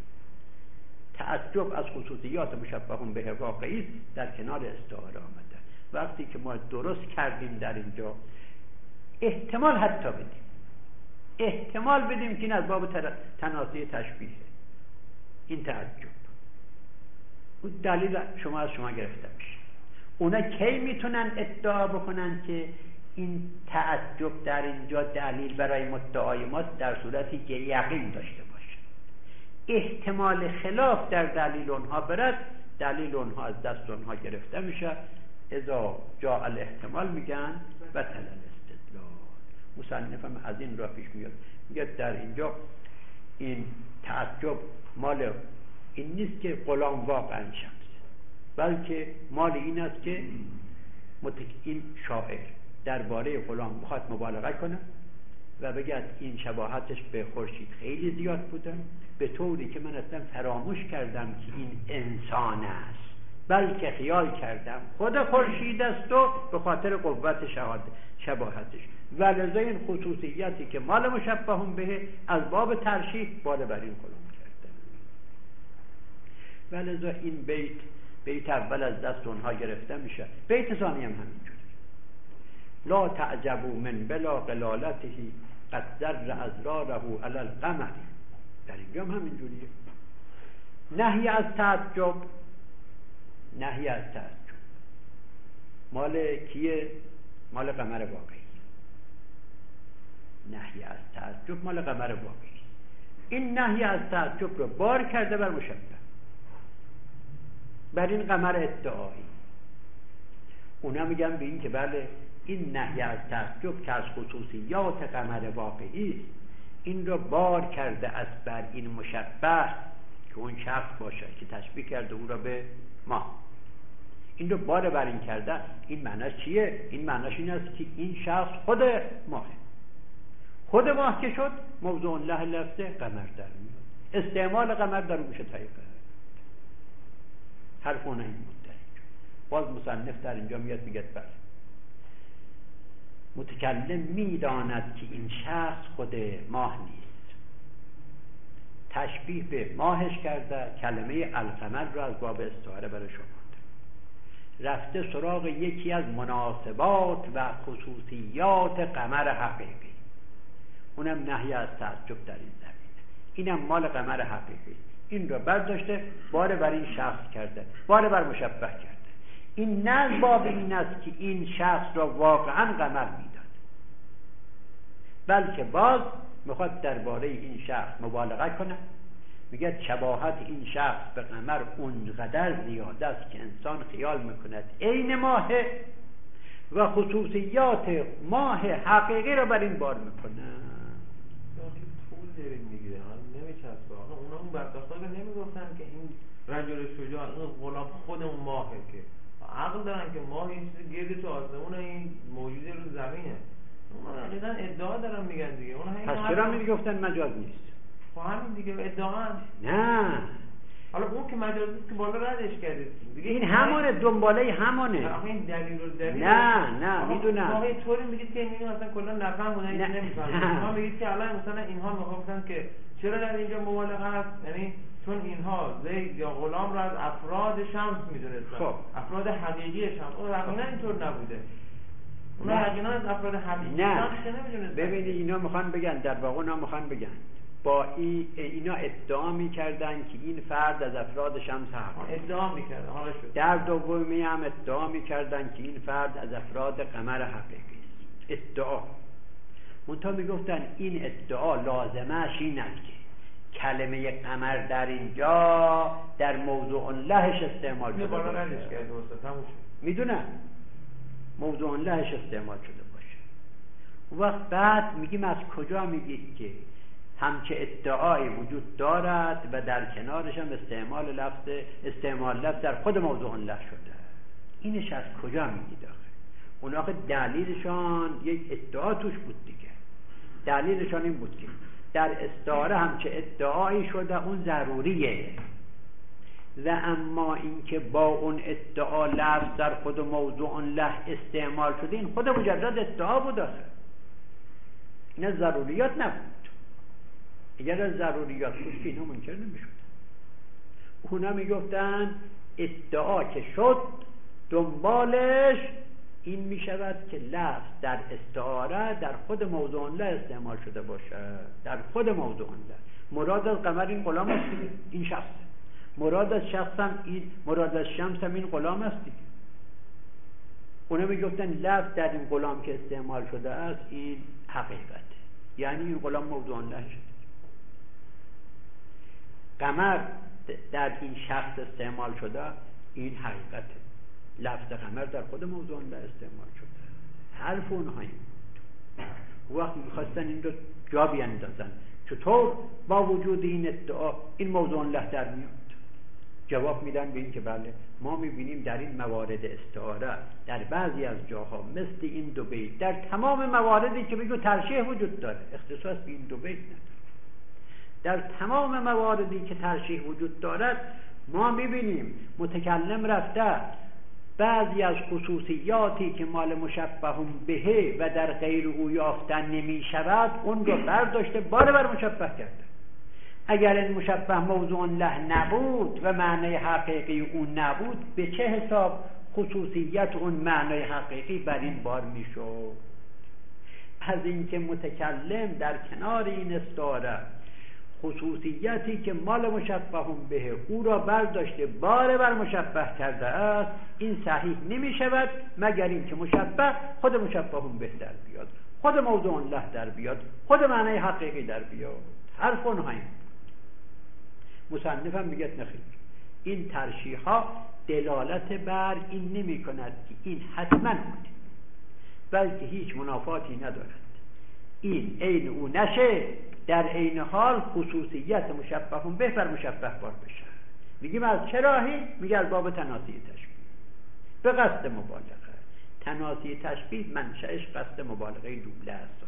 تعجب از خصوصیات مشبه به واقعی در کنار استعاره آمده. وقتی که ما درست کردیم در اینجا احتمال حتی بدیم احتمال بدیم که این از باب تناسی تشبیهه. این تعجب اون دلیل شما از شما گرفته میشه. اونا کی میتونن ادعا بکنن که این تعجب در اینجا دلیل برای مدعای ماست؟ در صورتی که یقین داشته باشه. احتمال خلاف در دلیل اونها برد، دلیل اونها از دست اونها گرفته میشه. اذا جاء الاحتمال میگن بطل الاستدلال. مصنف هم از این را پیش میاد، میگه در اینجا این تعجب مال این نیست که غلام واقعا شمس، بلکه مال این است که این شاعر درباره غلام بخواد مبالغه کنه و بگه این شباهتش به خورشید خیلی زیاد بوده، به طوری که من اصلا فراموش کردم که این انسان است، بلکه خیال کردم خود خورشید است و به خاطر قوت شباهتش و لذا این خصوصیتی که مال مشبه به از باب ترشیح بالا بر این غلام کرده. و لذا این بیت بیت اول از دست اونها گرفته میشه. بیت ثانی هم همینجوری. لا تعجبوا من بلا قلالته قد ذر ازراره علی القمر. در اینجا هم همینجوریه. نهی از تعجب، نهی از تعجب مال کیه؟ مال قمر واقعی. نهی از تعجب مال قمر واقعی. این نهی از تعجب رو بار کرده بر مشبه، بر این قمر ادعایی. اونا میگن به این که بله این نهی از تعجب که از خصوصیات قمر واقعی است، این رو بار کرده است بر این مشبه که اون شخص باشه که تشبیه کرده او را به ماه. این رو بار بر این کرده. این معناش چیه؟ این معناش این است که این شخص خود ماه، خود ماه که شد موضوع الله لفظه قمر در میاد، استعمال قمر در اون میشه طریقه حرفون این بود. در اینجا باز مصنف در اینجا میاد میگه بله متکلم میداند که این شخص خود ماه نیست، تشبیه به ماهش کرده، کلمه القمر را از باب استعاره برای شما رفته سراغ یکی از مناسبات و خصوصیات قمر حقیقی، اونم نهی از تعجب در این زمینه. اینم مال قمر حقیقی، این رو برداشته بار بر این شخص کرده، بار بر مشبه کرده. این نه باب این است که این شخص را واقعا قمر میداد، بلکه باز میخواد درباره این شخص مبالغه کنه، میگه شباهت این شخص به قمر اونقدر زیاد است که انسان خیال میکند عین ماه و خصوصیات ماه حقیقی را بر این بار میکنه. پول داریم میگیره نمیچسبه. آقا اونا اون بدبختا که نمیگفتن که این رجل شجاع این غلام خود اون ماهه، که عقل دارن که ماه این چیزی گرد تو آسمون، این موجود رو زمینه. اونا حقیقتا ادعا دارن میگن دیگه. اونا پس چرا میگفتن مجاز نیست؟ خب همین دیگه ادعا. نه حالا اون که مجاز نیست که بالا ردش کردید دیگه، این همونه، دنباله همونه. آخه این دلیل رو دلیل نه نه میدونم. شما اینطوری میگید که این اصلا کلا نفهم بودن، این نمیفهمن. شما میگید که الان مثلا اینها میگفتن که چرا در اینجا مبالغه هست، یعنی چون اینها زید یا غلام را از افراد شمس میدونستن، خب افراد حقیقی شمس. اون واقعا اینطور نبوده. اونا واقعا از افراد حقیقی شمس نمیدونستن. ببینید اینا میخوان بگن، در واقع اونا میخوان بگن با ای اینا ادعا میکردن که این فرد از افراد شمس هست، ادعا میکردن. حالا شد در دومی هم ادعا میکردن که این فرد از افراد قمر حقیقی است. ادعا منتها میگفتن این ادعا لازمش این است که کلمه قمر در اینجا در موضوع لهش استعمال شده باشه. میدونم موضوع لهش استعمال شده باشه. وقت بعد میگیم از کجا میگید که همچه ادعایی وجود دارد و در کنارش هم استعمال لفظ استعمال لفظ در خود موضوع له شده. اینش از کجا میگید آخه؟ اون آخه دلیلشان یک ادعا توش بود دیگه. دلیلشان این بود که در استعاره همچه ادعایی شده اون ضروریه، و اما اینکه با اون ادعا لفظ در خود موضوع له استعمال شده این خود مجرد ادعا بود آخه. این ضروریات نبود. اگر از ضروریات بود که اینا منکر نمیشد. اونا میگفتن ادعا که شد دنبالش این میشود که لفظ در استعاره در خود موضوع له استعمال شده باشه، در خود موضوع له. مراد از قمر این غلام است دیگه، این شخص. مراد از شخص هم این، مراد از شمس هم این غلام است دیگه. اونا میگفتن لفظ در این غلام که استعمال شده است این حقیقت، یعنی این غلام موضوع له شده. قمر در این شخص استعمال شده این حقیقته. لفظ قمر در خود موضوع له استعمال شده. حرف اونها این بود. وقت میخواستن این رو جا بیاندازن چطور با وجود این ادعا این موضوع له در میاد؟ جواب میدن به این که بله ما میبینیم در این موارد استعاره در بعضی از جاها مثل این دو بیت در تمام مواردی که بگو ترشیح وجود داره، اختصاص به این دو بیت نداره، در تمام مواردی که ترشیح وجود دارد ما میبینیم متکلم رفته بعضی از خصوصیاتی که مال مشبه بهه و در غیر او یافتن نمی شود اون رو برداشته بار بر مشبه کرده. اگر این مشبه موضوع له نبود و معنی حقیقی اون نبود به چه حساب خصوصیت اون معنی حقیقی بر این بار میشد؟ از اینکه متکلم در کنار این استعاره خصوصیتی که مال مشبه به او را برداشته بار بر مشبه کرده است این صحیح نمی شود مگر اینکه مشبه خود مشبه به در بیاد، خود موضوع له در بیاد، خود معنی حقیقی در بیاد. حرف اونها این. مصنف هم میگه نخیر این ترشیح ها دلالت بر این نمی کند که این حتما بوده، بلکه هیچ منافاتی ندارد. این عین او نشه، در عین حال خصوصیت مشبه به بر مشبه بار بشه. میگیم از چه راهی؟ میگه از باب تناسی تشبیه به قصد مبالغه. تناسی تشبیه منشأش قصد مبالغه دوبله است.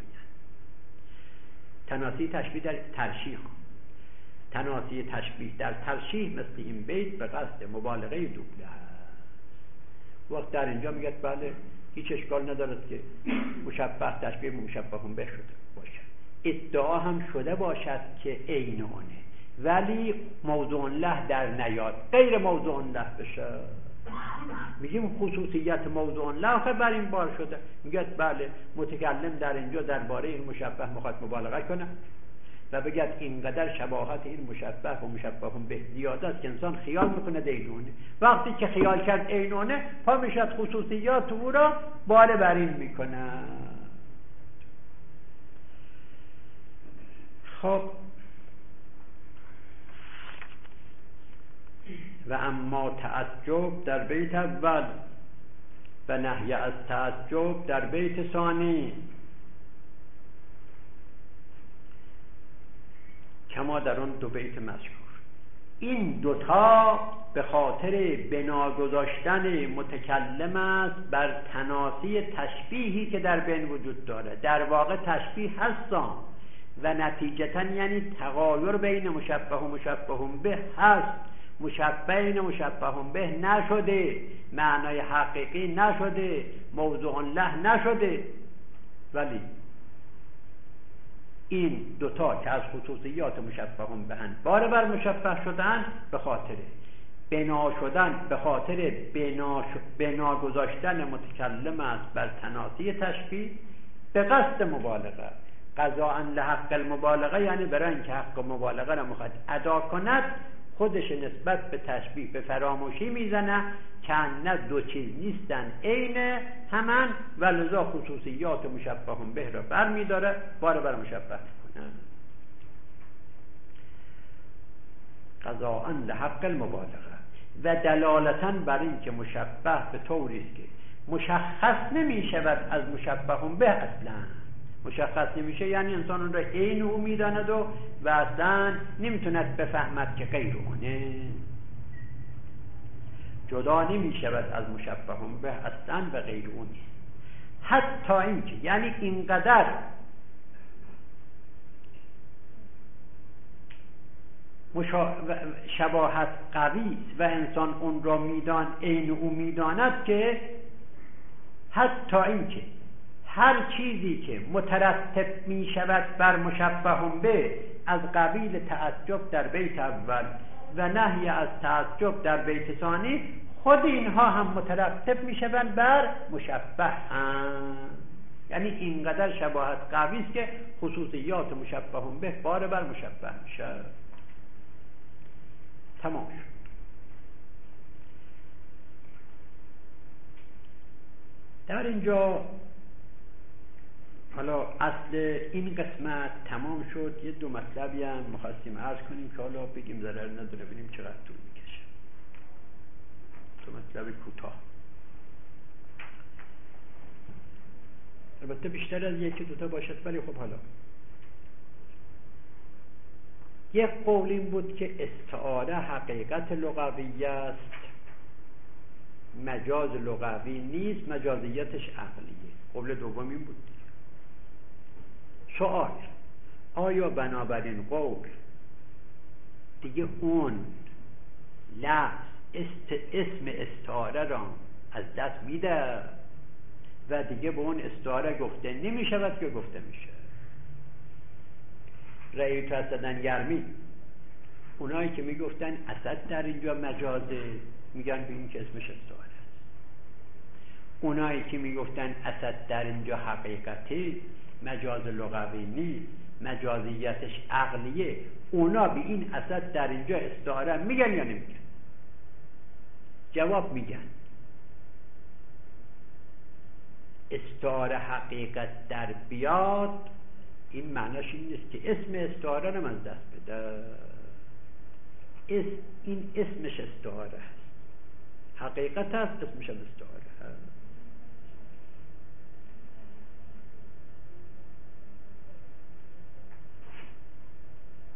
تناسی تشبیه در ترشیح، تناسی تشبیه در ترشیح مثل این بیت به قصد مبالغه دوبله است. وقت در اینجا میگه بله هیچ اشکال ندارد که مشبه تشبیه مشبه به شده باشه، ادعا هم شده باشد که عین اونه، ولی موضوع له در نیاد، غیر موضوع له بشه. میگیم خصوصیت موضوع له بر این بار شده. میگه بله متکلم در اینجا درباره این مشبه میخواد مبالغه کنه و بگه اینقدر شباهت این مشبه و مشبه به زیاده است که انسان خیال میکنه عینونه. وقتی که خیال کرد عینونه، پا میشد خصوصیات او را باره بر این میکنه. خب و اما تعجب در بیت اول و نهی از تعجب در بیت ثانی، کما در اون دو بیت مذکور. این دوتا به خاطر بنا گذاشتن متکلم است بر تناسی تشبیهی که در بین وجود داره. در واقع تشبیه هستان و نتیجتا یعنی تغایر بین مشبه و مشبه به هست. مشبه این مشبه به نشده، معنای حقیقی نشده، موضوع له نشده، ولی این دوتا که از خصوصیات مشبه به هن باره بر مشبه شدن به خاطر بنا شدن، به خاطر بنا, ش... بنا گذاشتن متکلم است بر تناسی تشبیه به قصد مبالغه. قضاء لحق المبالغه یعنی برای اینکه حق مبالغه را میخواد ادا کند، خودش نسبت به تشبیه به فراموشی میزنه که نه دو چیز نیستن عین همان و لذا خصوصیات مشبه به را بر میداره باره بر مشبه کنه. قضاء لحق المبالغه و دلالتا بر این که مشبه به طوری است که مشخص نمی شود از مشبه به اصلا. مشخص نمیشه یعنی انسان اون را عین او میداند و و اصلا نمیتوند بفهمد که غیر اونه. جدا نمی شود از مشبه به اصلا و غیر اون. حتی اینکه یعنی اینقدر مشا... شباهت قوی و انسان اون را میدان عین او میداند که حتی اینکه هر چیزی که مترتب می شود بر مشبه به از قبیل تعجب در بیت اول و نهی از تعجب در بیت ثانی، خود اینها هم مترتب می شوند بر مشبه هم. یعنی اینقدر شباهت قوی است که خصوصیات مشبه به باره بر مشبه میشه. تمام شد. در اینجا حالا اصل این قسمت تمام شد. یه دو مطلبی هم می‌خواستیم عرض کنیم که حالا بگیم ضرر نداره، ببینیم چقدر طول میکشه. دو مطلب کوتاه، البته بیشتر از یکی دوتا باشد، ولی خب حالا یک قول این بود که استعاره حقیقت لغوی است، مجاز لغوی نیست، مجازیتش عقلیه. قول دوم این بود. سوال: آیا بنابراین قول دیگه اون لفظ است اسم استعاره را از دست میده و دیگه به اون استعاره گفته نمی شود که گفته میشه؟ رأی ترسدن گرمی، اونایی که میگفتن اسد در اینجا مجازه، میگن به این که اسمش استعاره است. اونایی که میگفتن اسد در اینجا حقیقتی، مجاز لغوی نیست، مجازیتش عقلیه، اونا به این اسد در اینجا استعاره میگن یا نمیگن؟ جواب میگن. استعاره حقیقت در بیاد، این معناش این نیست که اسم استعاره رو از دست بده. اس این اسمش استعاره هست، حقیقت هست، اسمش هم استعاره هست.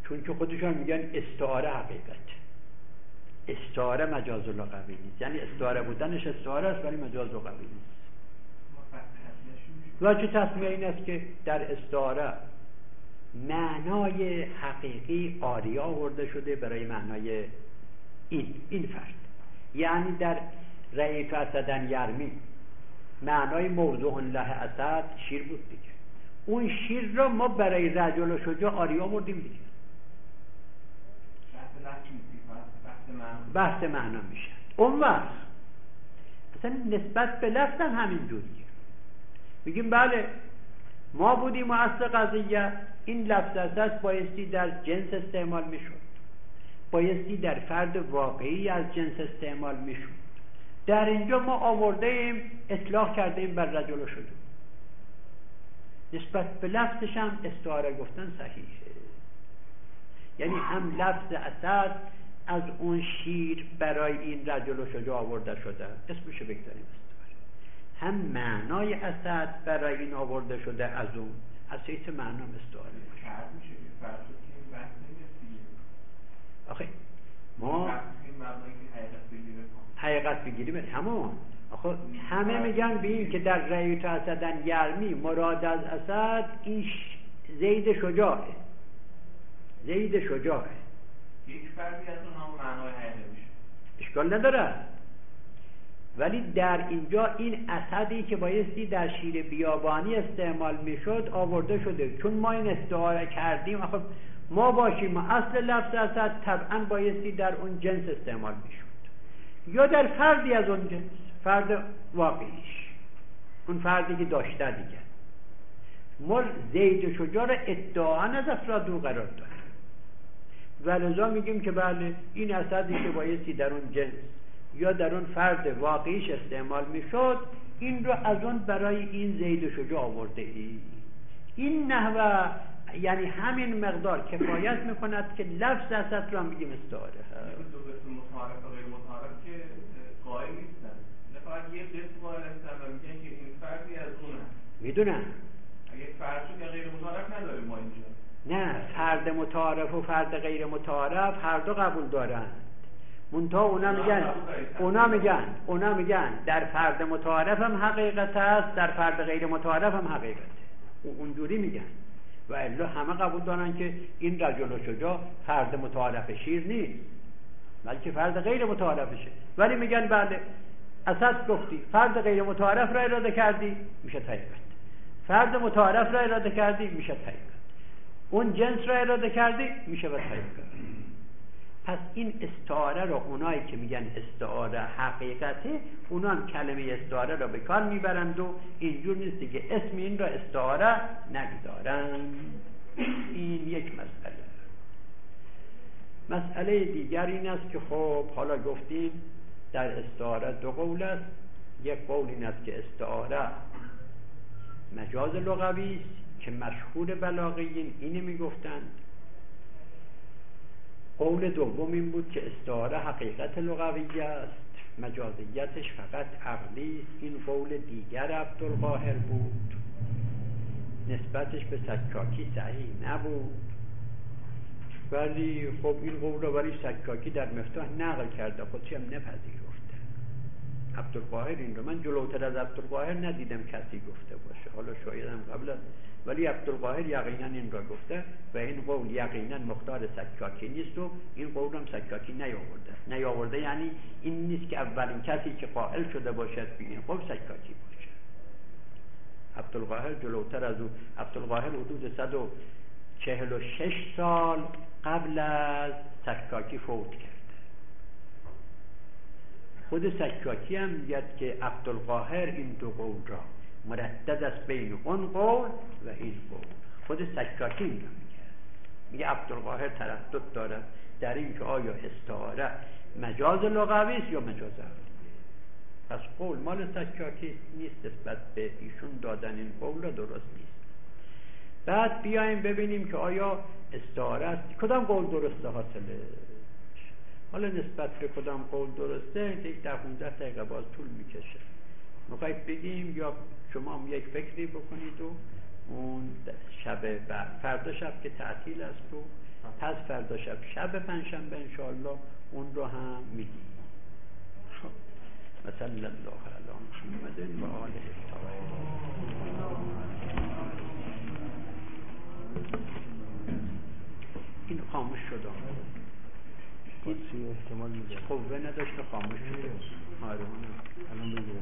چون که خودشان میگن استعاره حقیقت، استعاره مجاز لغوی نیست، یعنی استعاره بودنش استعاره است ولی مجاز لغوی نیست. وجه تسمیه این است که در استعاره معنای حقیقی آریا آورده شده برای معنای این این فرد. یعنی در رأیت اسدا یرمی معنای موضوع له اسد شیر بود دیگه، اون شیر رو ما برای رجل و شجاع آریا آوردیم دیگه، بحث معنا میشه. اون وقت اصلا نسبت به لفظ هم همین جوریه، میگیم بله ما بودیم و اصل قضیه این لفظ اساس بایستی در جنس استعمال میشد، بایستی در فرد واقعی از جنس استعمال میشد. در اینجا ما آورده ایم اطلاق کرده ایم بر رجل و شجاع، نسبت به لفظش هم استعاره گفتن صحیحه. یعنی هم لفظ اسد از اون شیر برای این رجل و شجاع آورده شده، اسمشو بگذاریم استعاره، هم معنای اسد برای این آورده شده از اون، از حیث معنا استعاره میشه. آخه ما حقیقت بگیریم همون، آخه همه میگن به این که در رأیت اسدا یرمی مراد از اسد این زید شجاعه، زید شجاعه، یک فردی از اونها معنای حقیقی میشه، اشکال نداره. ولی در اینجا این اسدی که بایستی در شیر بیابانی استعمال میشد آورده شده، چون ما این استعاره کردیم آخه ما باشیم و اصل لفظ اسد طبعا بایستی در اون جنس استعمال میشد یا در فردی از اون جنس، فرد واقعیش، اون فردی که داشته دیگه. ما زید شجاع را ادعا از افراد او قرار داریم و لذا میگیم که بله این اسدی که بایستی در اون جنس یا در اون فرد واقعیش استعمال میشد این رو از اون برای این زید شجاع آورده ای. این نحوه یعنی همین مقدار کفایت میکند که لفظ اسد رو هم بگیم استعاره هست. دو قسم متعارف و غیر متعارف که قائل نیستن، نه فقط یه قسم قائل هستن و میگن که این فردی از اون هست. میدونم اگه فرد شد یا غیر متعارف نداریم ما اینجا. نه، فرد متعارف و فرد غیر متعارف هر دو قبول دارند، منتها اونا میگن اونا میگن اونا میگن در فرد متعارف هم حقیقت است، در فرد غیر متعارف هم حقیقته، اونجوری میگن. و الا همه قبول دارن که این رجل و شجاع فرد متعارف شیر نیست بلکه فرد غیر متعارفشه، ولی میگن بله اسد گفتی فرد غیر متعارف را اراده کردی میشه حقیقت، فرد متعارف را اراده کردی میشه حقیقت، اون جنس را اراده کردی میشه حقیقت. پس این استعاره رو اونایی که میگن استعاره حقیقته اونا هم کلمه استعاره رو به کار میبرند و اینجور نیست دیگه اسم این را استعاره نگذارن. این یک مسئله. مسئله دیگر این است که خب حالا گفتیم در استعاره دو قول است، یک قول این است که استعاره مجاز لغوی است که مشهور بلاغیین اینو میگفتند، قول دوم این بود که استعاره حقیقت لغوی است، مجازیتش فقط عقلی است. این قول دیگر عبدالقاهر بود، نسبتش به سکاکی صحیح نبود، ولی خب این قول رو ولی سکاکی در مفتاح نقل کرده، خودش هم نپذیرفته. عبدالقاهر این رو من جلوتر از عبدالقاهر ندیدم کسی گفته باشه، حالا شاید هم قبل از، ولی عبدالقاهر یقینا این را گفته و این قول یقینا مختار سکاکی نیست و این قول هم سکاکی نیاورده. نیاورده یعنی این نیست که اولین کسی که قائل شده باشد به این قول سکاکی باشه. عبدالقاهر جلوتر از او، عبدالقاهر حدود صد و چهل و شش سال قبل از سکاکی فوت کرده. خود سکاکی هم میگه که عبدالقاهر این دو قول را مردد است بین اون قول و این قول. خود سکاکی این را میگه، میگه عبدالقاهر تردد دارد در این که آیا استعاره مجاز لغوی است یا مجاز عقلی. پس قول مال سکاکی نیست، نسبت به ایشون دادن این قول را درست نیست. بعد بیایم ببینیم که آیا استعاره است کدام قول درسته حاصله. حالا نسبت به کدام قول درسته یک ده پانزده دقیقه باز طول میکشه. میخواید بگیم یا شما هم یک فکری بکنید و اون شب بعد فردا شب که تعطیل است و پس فردا شب شب پنجشنبه انشاءالله اون رو هم میدیم. خب مثلا الله علی محمد و آله الطاهرین. این خاموش شده قدسی احتمال میده قوه نداشته خاموش شده. آره الان بگیرم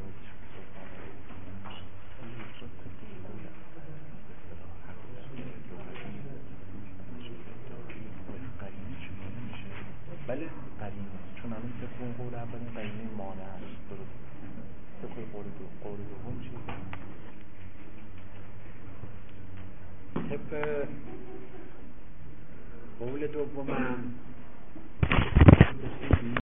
بله قرینه، چون الان طبق اون قول اولین قرینه مانع هست. درست طبق قول دو قول دوم چی؟ طبق قول دومم